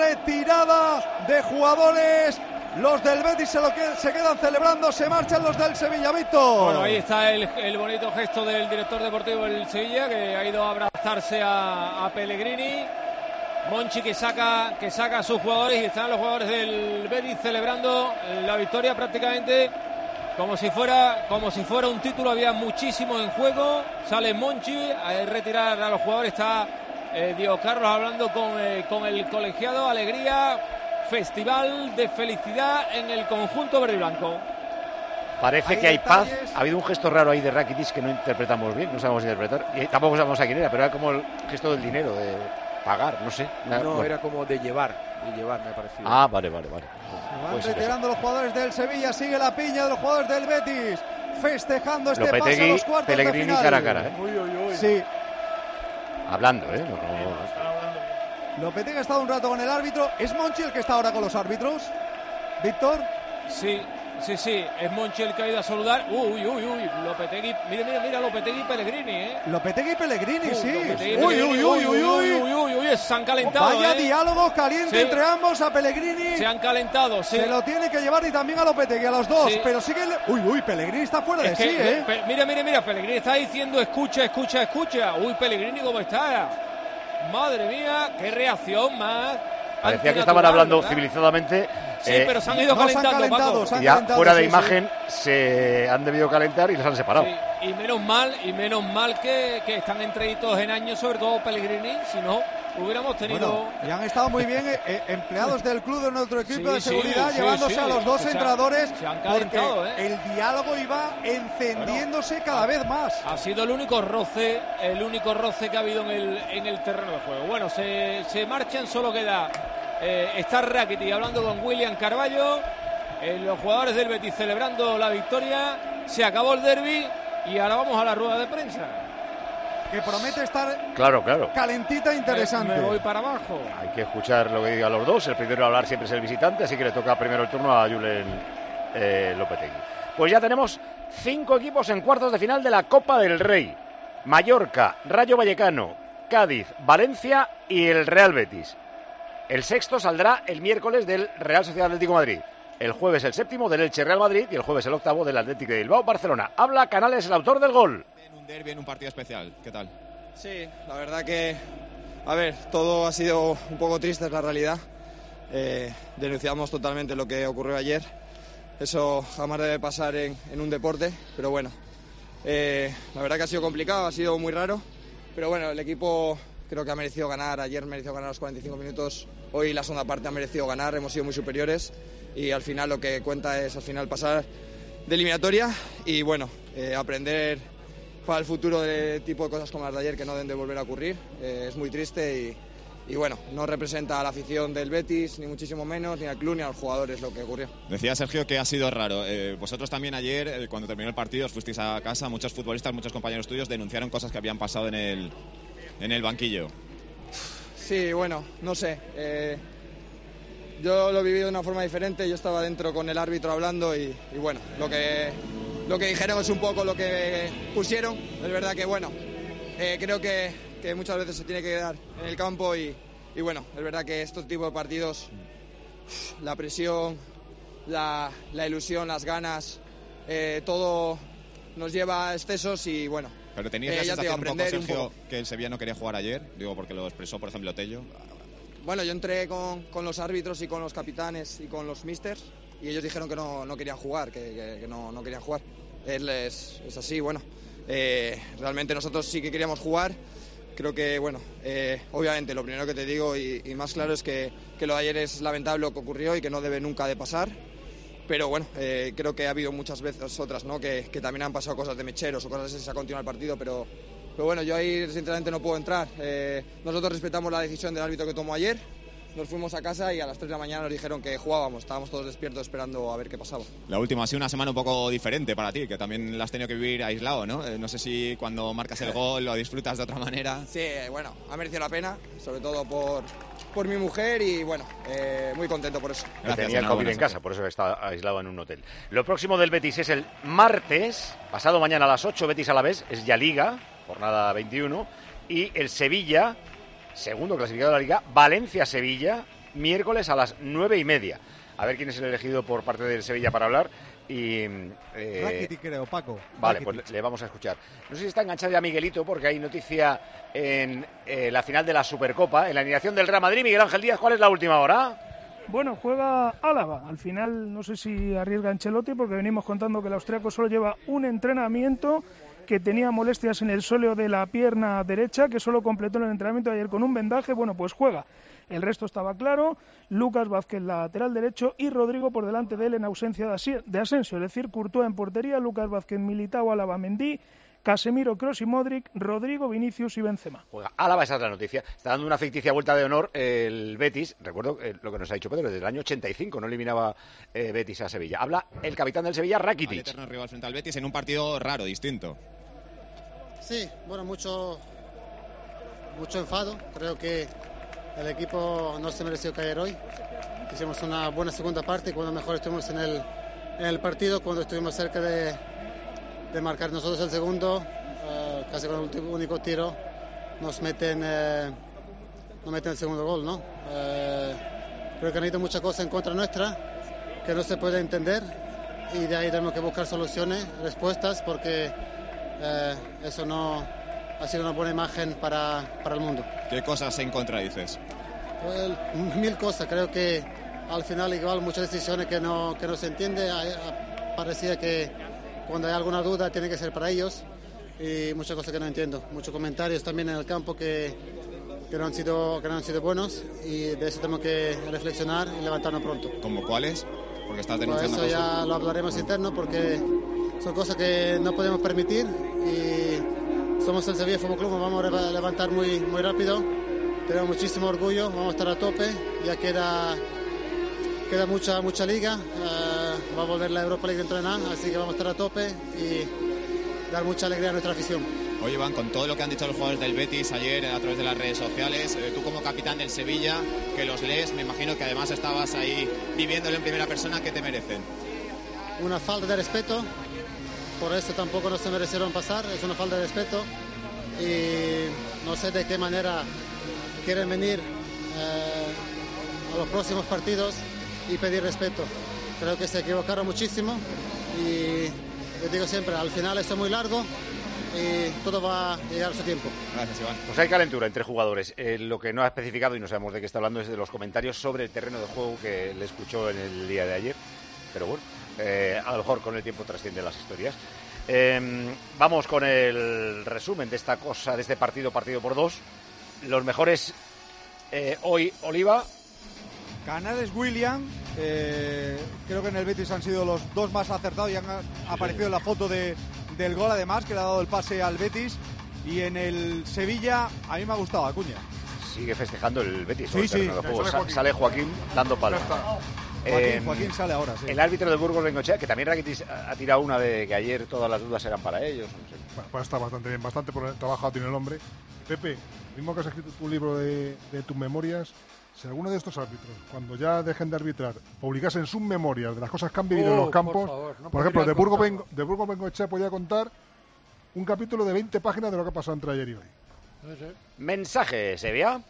Retirada de jugadores. Los del Betis se, lo que, se quedan celebrando, se marchan los del Sevilla, Víctor. Bueno, ahí está el, el bonito gesto del director deportivo del Sevilla, que ha ido a abrazarse a, a Pellegrini. Monchi que saca, que saca a sus jugadores y están los jugadores del Betis celebrando la victoria prácticamente como si fuera, como si fuera un título. Había muchísimo en juego. Sale Monchi a retirar a los jugadores. Está eh, Diego Carlos hablando con, eh, con el colegiado. Alegría. Festival de felicidad en el conjunto verde y blanco. Parece Hay que hay paz. detalles. Ha habido un gesto raro ahí de Rakitic que no interpretamos bien, no sabemos interpretar. Y tampoco sabemos a quién era, pero era como el gesto del dinero, de pagar, no sé. Nada, No, bueno. era como de llevar. y llevar, me ha parecido. Ah, vale, vale, vale. Se van retirando los jugadores del Sevilla, sigue la piña de los jugadores del Betis, festejando este Lopetegui, pase a los cuartos Pellegrini de final. cara a cara, ¿eh? Uy, uy, uy. Sí. Hablando, ¿eh? No, no, no. Lopetegui ha estado un rato con el árbitro. ¿Es Monchi el que está ahora con los árbitros? ¿Víctor? Sí, sí, sí. Es Monchi el que ha ido a saludar. Uy, uy, uy. Lopetegui. Mira, mira, mira. Lopetegui y Pellegrini, ¿eh? Lopetegui y Pellegrini, Uh, sí. Lopetegui y Uy, Pellegrini. uy, uy, uy, uy. uy, uy, uy, Se han calentado. Vaya ¿eh? diálogo caliente Sí. entre ambos. A Pellegrini Se han calentado, sí. se lo tiene que llevar y también a Lopetegui, a los dos. Sí. Pero sigue. el- Uy, uy, Pellegrini está fuera Es de que, sí, ¿eh? pe- mira, mira, mira. Pellegrini está diciendo escucha, escucha, escucha. Uy, Pellegrini, ¿cómo está? Madre mía, qué reacción más. Parecía que estaban hablando ¿verdad? civilizadamente. Sí, eh, pero se han ido no, se han calentando, calentado, Paco. se han ya calentado, fuera de sí, sí. imagen se han debido calentar y les han separado. Sí, y menos mal, y menos mal que, que están entreditos en años, sobre todo Pellegrini, si no hubiéramos tenido. Bueno, y han estado muy bien eh, eh, empleados del club de nuestro equipo Sí, de sí, seguridad, sí, llevándose sí. a los dos Se han- entrenadores, se han porque calentado, ¿eh? el diálogo iba encendiéndose cada vez más. Ha sido el único roce, el único roce que ha habido en el, en el terreno de juego. Bueno, se, se marchan, solo queda eh, estar Rakitic hablando con William Carballo, eh, los jugadores del Betis celebrando la victoria, se acabó el derbi y ahora vamos a la rueda de prensa. Que promete estar Claro, claro. calentita e interesante. Me voy para abajo. Hay que escuchar lo que digan los dos. El primero a hablar siempre es el visitante, así que le toca primero el turno a Julen eh, Lopetegui. Pues ya tenemos cinco equipos en cuartos de final de la Copa del Rey. Mallorca, Rayo Vallecano, Cádiz, Valencia y el Real Betis. El sexto saldrá el miércoles del Real Sociedad Atlético de Madrid. El jueves el séptimo del Elche Real Madrid y el jueves el octavo del Atlético de Bilbao Barcelona. Habla Canales, el autor del gol. En un derbi, en un partido especial, ¿qué tal? Sí, la verdad que, a ver, todo ha sido un poco triste, es la realidad. Eh, denunciamos totalmente lo que ocurrió ayer. Eso jamás debe pasar en, en un deporte, pero bueno, eh, la verdad que ha sido complicado, ha sido muy raro, pero bueno, el equipo creo que ha merecido ganar. Ayer mereció ganar los cuarenta y cinco minutos, hoy la segunda parte ha merecido ganar, hemos sido muy superiores y al final lo que cuenta es al final pasar de eliminatoria y bueno, eh, aprender para el futuro de tipo de cosas como las de ayer que no deben de volver a ocurrir. Eh, es muy triste y, y bueno, no representa a la afición del Betis, ni muchísimo menos, ni al club ni a los jugadores lo que ocurrió. Decía Sergio que ha sido raro. Eh, vosotros también ayer, eh, cuando terminó el partido, os fuisteis a casa, muchos futbolistas, muchos compañeros tuyos denunciaron cosas que habían pasado en el, en el banquillo. Sí, bueno, no sé. Eh, yo lo he vivido de una forma diferente, yo estaba dentro con el árbitro hablando y, y bueno, lo que, lo que dijeron es un poco lo que pusieron. Es verdad que bueno, eh, creo que, que muchas veces se tiene que quedar en el campo y, y bueno, es verdad que estos tipos de partidos, la presión, la, la ilusión, las ganas, eh, todo nos lleva a excesos y bueno. Pero tenías eh, la ya te digo, sensación un poco, aprender un Sergio, poco. que el Sevilla no quería jugar ayer, digo porque lo expresó, por ejemplo, Tello. Bueno, yo entré con, con los árbitros y con los capitanes y con los misters y ellos dijeron que no, no querían jugar, que, que, que no, no querían jugar. Es, es, es así, bueno. Eh, realmente nosotros sí que queríamos jugar. Creo que, bueno, eh, obviamente lo primero que te digo y, y más claro es que, que lo de ayer es lamentable lo que ocurrió y que no debe nunca de pasar. Pero bueno, eh, creo que ha habido muchas veces otras, ¿no? Que, que también han pasado cosas de mecheros o cosas así, se ha continuado el partido, pero, pero bueno, yo ahí sinceramente no puedo entrar. Eh, nosotros respetamos la decisión del árbitro que tomó ayer, nos fuimos a casa y a las tres de la mañana nos dijeron que jugábamos, estábamos todos despiertos esperando a ver qué pasaba. La última ha sido una semana un poco diferente para ti, que también la has tenido que vivir aislado, ¿no? Eh, no sé si cuando marcas el gol lo disfrutas de otra manera. Sí, bueno, ha merecido la pena, sobre todo por, por mi mujer y bueno, eh, muy contento por eso. Que tenía el COVID en casa, por eso está aislado en un hotel. Lo próximo del Betis es el martes, pasado mañana a las ocho, Betis Alavés, es ya Liga, jornada veintiuno, y el Sevilla, segundo clasificado de la Liga, Valencia-Sevilla, miércoles a las nueve y media. A ver quién es el elegido por parte del Sevilla para hablar. Y, eh, Rakitic, creo, Paco. Vale, Rakitic. pues le vamos a escuchar. No sé si está enganchado ya Miguelito, porque hay noticia en eh, la final de la Supercopa, en la alineación del Real Madrid. Miguel Ángel Díaz, ¿cuál es la última hora? Bueno, juega Álava. Al final no sé si arriesga Ancelotti porque venimos contando que el austriaco solo lleva un entrenamiento, que tenía molestias en el sóleo de la pierna derecha, que solo completó el entrenamiento ayer con un vendaje. Bueno, pues juega. El resto estaba claro. Lucas Vázquez, lateral derecho, y Rodrigo por delante de él en ausencia de Asensio. Es decir, Courtois en portería, Lucas Vázquez, Militao, Álava, Mendy, Casemiro, Kroos y Modric, Rodrigo, Vinicius y Benzema. Juega Álava, esa es la noticia. Está dando una ficticia vuelta de honor el Betis. Recuerdo eh, lo que nos ha dicho Pedro, desde el año ochenta y cinco no eliminaba eh, Betis a Sevilla. Habla el capitán del Sevilla, Rakitic. Al eterno rival frente al Betis en un partido raro, distinto. Sí, bueno, mucho, mucho enfado. Creo que el equipo no se mereció caer hoy. Hicimos una buena segunda parte cuando mejor estuvimos en el, en el partido, cuando estuvimos cerca de, de marcar nosotros el segundo, uh, casi con el último, único tiro, nos meten, uh, nos meten el segundo gol, ¿no? Uh, creo que han ido muchas cosas en contra nuestra, que no se puede entender, y de ahí tenemos que buscar soluciones, respuestas, porque uh, eso no ha sido una buena imagen para, para el mundo. ¿Qué cosas en contra dices? Well, mil cosas, creo que al final igual muchas decisiones que no, que no se entiende, parecía que cuando hay alguna duda tiene que ser para ellos, y muchas cosas que no entiendo, muchos comentarios también en el campo que, que, no, han sido, que no han sido buenos, y de eso tenemos que reflexionar y levantarnos pronto. ¿Como cuáles? Porque estás Por denunciando eso cosas. ya lo hablaremos interno, porque son cosas que no podemos permitir, y somos el Sevilla Fútbol Club, nos vamos a levantar muy, muy rápido. Tenemos muchísimo orgullo, vamos a estar a tope, ya queda, queda mucha, mucha liga, uh, va a volver la Europa League dentro de nada, así que vamos a estar a tope y dar mucha alegría a nuestra afición. Oye, Iván, con todo lo que han dicho los jugadores del Betis ayer a través de las redes sociales, eh, tú como capitán del Sevilla, que los lees, me imagino que además estabas ahí viviéndolo en primera persona, ¿qué te merecen? Una falta de respeto, por eso tampoco no se merecieron pasar, es una falta de respeto, y no sé de qué manera quieren venir eh, a los próximos partidos y pedir respeto. Creo que se equivocaron muchísimo, y les digo siempre, al final esto es muy largo y todo va a llegar a su tiempo. Gracias, Iván. Pues hay calentura entre jugadores. Eh, lo que no ha especificado, y no sabemos de qué está hablando, es de los comentarios sobre el terreno de juego que le escuchó en el día de ayer. Pero bueno, eh, a lo mejor con el tiempo trascienden las historias. Eh, vamos con el resumen de esta cosa, de este partido, partido por dos. Los mejores eh, hoy, Oliva. Canales, William, eh, creo que en el Betis han sido los dos más acertados y han aparecido en la foto de, del gol, además, que le ha dado el pase al Betis. Y en el Sevilla, a mí me ha gustado Acuña. Sigue festejando el Betis. Sí, sí. Sale Joaquín. sale Joaquín dando palos. Joaquín, eh, Joaquín sale ahora, sí. El árbitro de Burgos Bengoechea, que también Rakitic ha tirado una de que ayer todas las dudas eran para ellos. No sé. Bueno, pues está bastante bien, bastante por el trabajo tiene el hombre. Pepe, mismo que has escrito tu libro de, de tus memorias, si alguno de estos árbitros, cuando ya dejen de arbitrar, publicasen sus memorias de las cosas que han vivido oh, en los campos, por, favor, no por ejemplo, de Burgos, Bengo, de Burgos Bengoechea podía contar un capítulo de veinte páginas de lo que ha pasado entre ayer y hoy. Mensaje, Sevilla.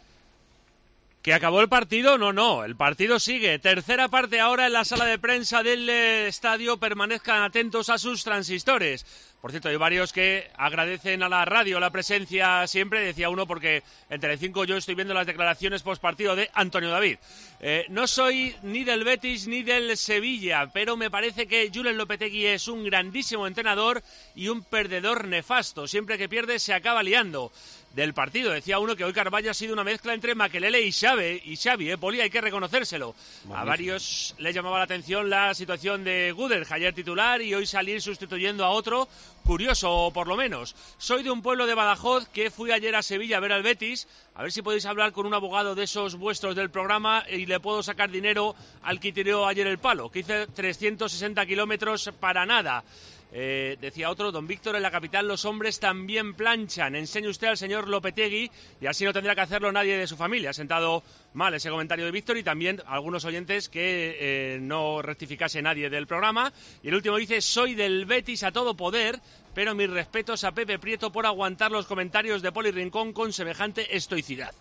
¿Que acabó el partido? No, no, el partido sigue. Tercera parte ahora en la sala de prensa del eh, estadio. Permanezcan atentos a sus transistores. Por cierto, hay varios que agradecen a la radio la presencia siempre, decía uno, porque en Telecinco yo estoy viendo las declaraciones postpartido de Antonio David. Eh, no soy ni del Betis ni del Sevilla, pero me parece que Julen Lopetegui es un grandísimo entrenador y un perdedor nefasto. Siempre que pierde se acaba liando. Del partido, decía uno que hoy Carvalho ha sido una mezcla entre Makelele y Xavi, y Xavi, eh, Poli, hay que reconocérselo. Magnífico. A varios les llamaba la atención la situación de Gudelj, ayer titular y hoy salir sustituyendo a otro, curioso por lo menos. Soy de un pueblo de Badajoz que fui ayer a Sevilla a ver al Betis, a ver si podéis hablar con un abogado de esos vuestros del programa y le puedo sacar dinero al que tiró ayer el palo, que hice trescientos sesenta kilómetros para nada. Eh, decía otro, don Víctor, en la capital los hombres también planchan. Enseñe usted al señor Lopetegui y así no tendrá que hacerlo nadie de su familia. Ha sentado mal ese comentario de Víctor y también algunos oyentes que eh, no rectificase nadie del programa. Y el último dice, soy del Betis a todo poder, pero mis respetos a Pepe Prieto por aguantar los comentarios de Poli Rincón con semejante estoicidad.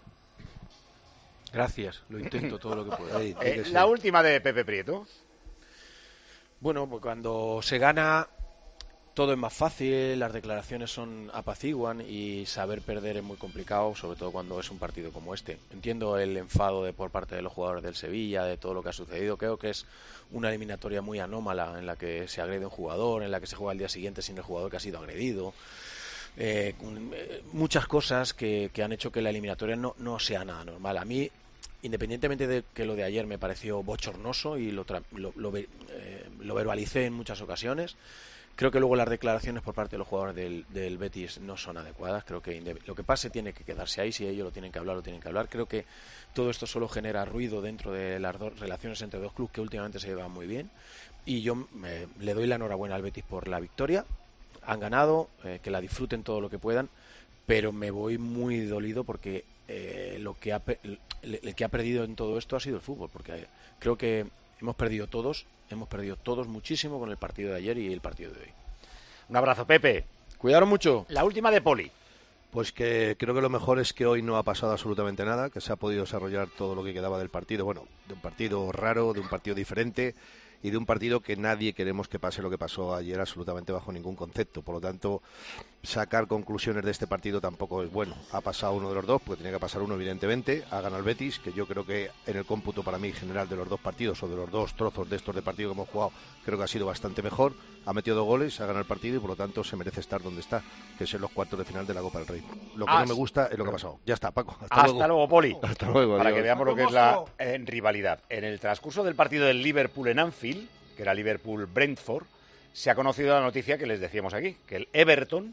Gracias, lo intento todo lo que pueda. Eh, la última de Pepe Prieto. Bueno, pues cuando se gana todo es más fácil, las declaraciones son apaciguan y saber perder es muy complicado, sobre todo cuando es un partido como este. Entiendo el enfado de por parte de los jugadores del Sevilla, de todo lo que ha sucedido. Creo que es una eliminatoria muy anómala en la que se agrede un jugador, en la que se juega al día siguiente sin el jugador que ha sido agredido. Eh, muchas cosas que, que han hecho que la eliminatoria no, no sea nada normal. A mí, independientemente de que lo de ayer me pareció bochornoso y lo, lo, lo, eh, lo verbalicé en muchas ocasiones, Creo que luego las declaraciones por parte de los jugadores del, del Betis no son adecuadas. Creo que lo que pase tiene que quedarse ahí. Si ellos lo tienen que hablar, lo tienen que hablar. Creo que todo esto solo genera ruido dentro de las dos relaciones entre dos clubes que últimamente se llevan muy bien. Y yo me, le doy la enhorabuena al Betis por la victoria. Han ganado, eh, que la disfruten todo lo que puedan, pero me voy muy dolido porque eh, lo que ha, el, el que ha perdido en todo esto ha sido el fútbol. Porque creo que hemos perdido todos. Hemos perdido todos muchísimo con el partido de ayer y el partido de hoy. Un abrazo, Pepe. Cuidaros mucho. La última de Poli. Pues que creo que lo mejor es que hoy no ha pasado absolutamente nada, que se ha podido desarrollar todo lo que quedaba del partido. Bueno, de un partido raro, de un partido diferente y de un partido que nadie queremos que pase lo que pasó ayer absolutamente bajo ningún concepto. Por lo tanto, sacar conclusiones de este partido tampoco es bueno. Ha pasado uno de los dos, porque tenía que pasar uno evidentemente. Ha ganado el Betis, que yo creo que en el cómputo para mí general de los dos partidos o de los dos trozos de estos de partido que hemos jugado, creo que ha sido bastante mejor. Ha metido dos goles, ha ganado el partido y por lo tanto se merece estar donde está, que es en los cuartos de final de la Copa del Rey. Lo que As... no me gusta es lo que ha pasado. Ya está, Paco. Hasta, Hasta luego. luego, Poli. Hasta luego. Para adiós. que veamos lo que es la eh, rivalidad. En el transcurso del partido del Liverpool en Anfield, que era Liverpool-Brentford, se ha conocido la noticia que les decíamos aquí, que el Everton,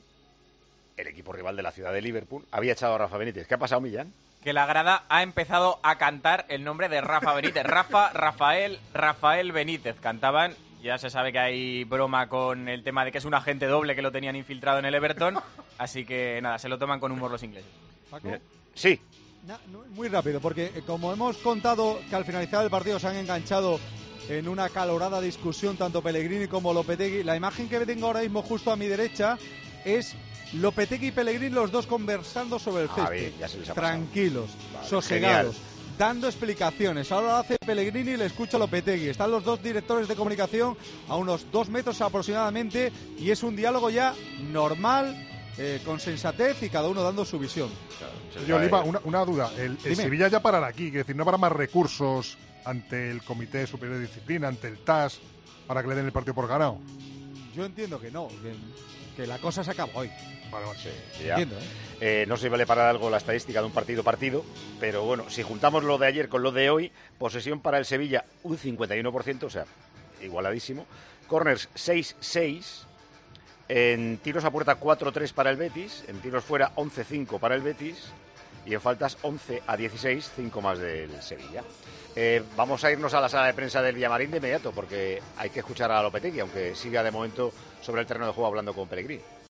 el equipo rival de la ciudad de Liverpool, había echado a Rafa Benítez. ¿Qué ha pasado, Millán? Que la grada ha empezado a cantar el nombre de Rafa Benítez. Rafa, Rafael, Rafael Benítez. Cantaban, ya se sabe que hay broma con el tema de que es un agente doble que lo tenían infiltrado en el Everton, así que nada, se lo toman con humor los ingleses. ¿Paco? Sí. No, no, muy rápido, porque eh, como hemos contado que al finalizar el partido se han enganchado en una acalorada discusión tanto Pellegrini como Lopetegui, la imagen que tengo ahora mismo justo a mi derecha es Lopetegui y Pellegrini los dos conversando sobre el césped, bien, ya se les ha pasado. tranquilos, Vale, sosegados, genial. dando explicaciones. Ahora lo hace Pellegrini y le escucha Lopetegui. Están los dos directores de comunicación a unos dos metros aproximadamente y es un diálogo ya normal, eh, con sensatez y cada uno dando su visión. Oye, Oliva, una, una duda. El, el Sevilla ya parará aquí, es decir, no habrá más recursos ante el Comité Superior de Disciplina, ante el T A S, para que le den el partido por ganado. Yo entiendo que no, que, que la cosa se acaba hoy. Vale, vale. Sí, ya. Entiendo, ¿eh? Eh, no sé si vale para algo la estadística de un partido partido, pero bueno, si juntamos lo de ayer con lo de hoy, posesión para el Sevilla un cincuenta y uno por ciento, o sea, igualadísimo. Corners seis seis, en tiros a puerta cuatro tres para el Betis, en tiros fuera once cinco para el Betis y en faltas once a dieciséis, cinco más del Sevilla. Eh, vamos a irnos a la sala de prensa del Villamarín de inmediato porque hay que escuchar a Lopetegui, aunque siga de momento sobre el terreno de juego hablando con Pellegrini.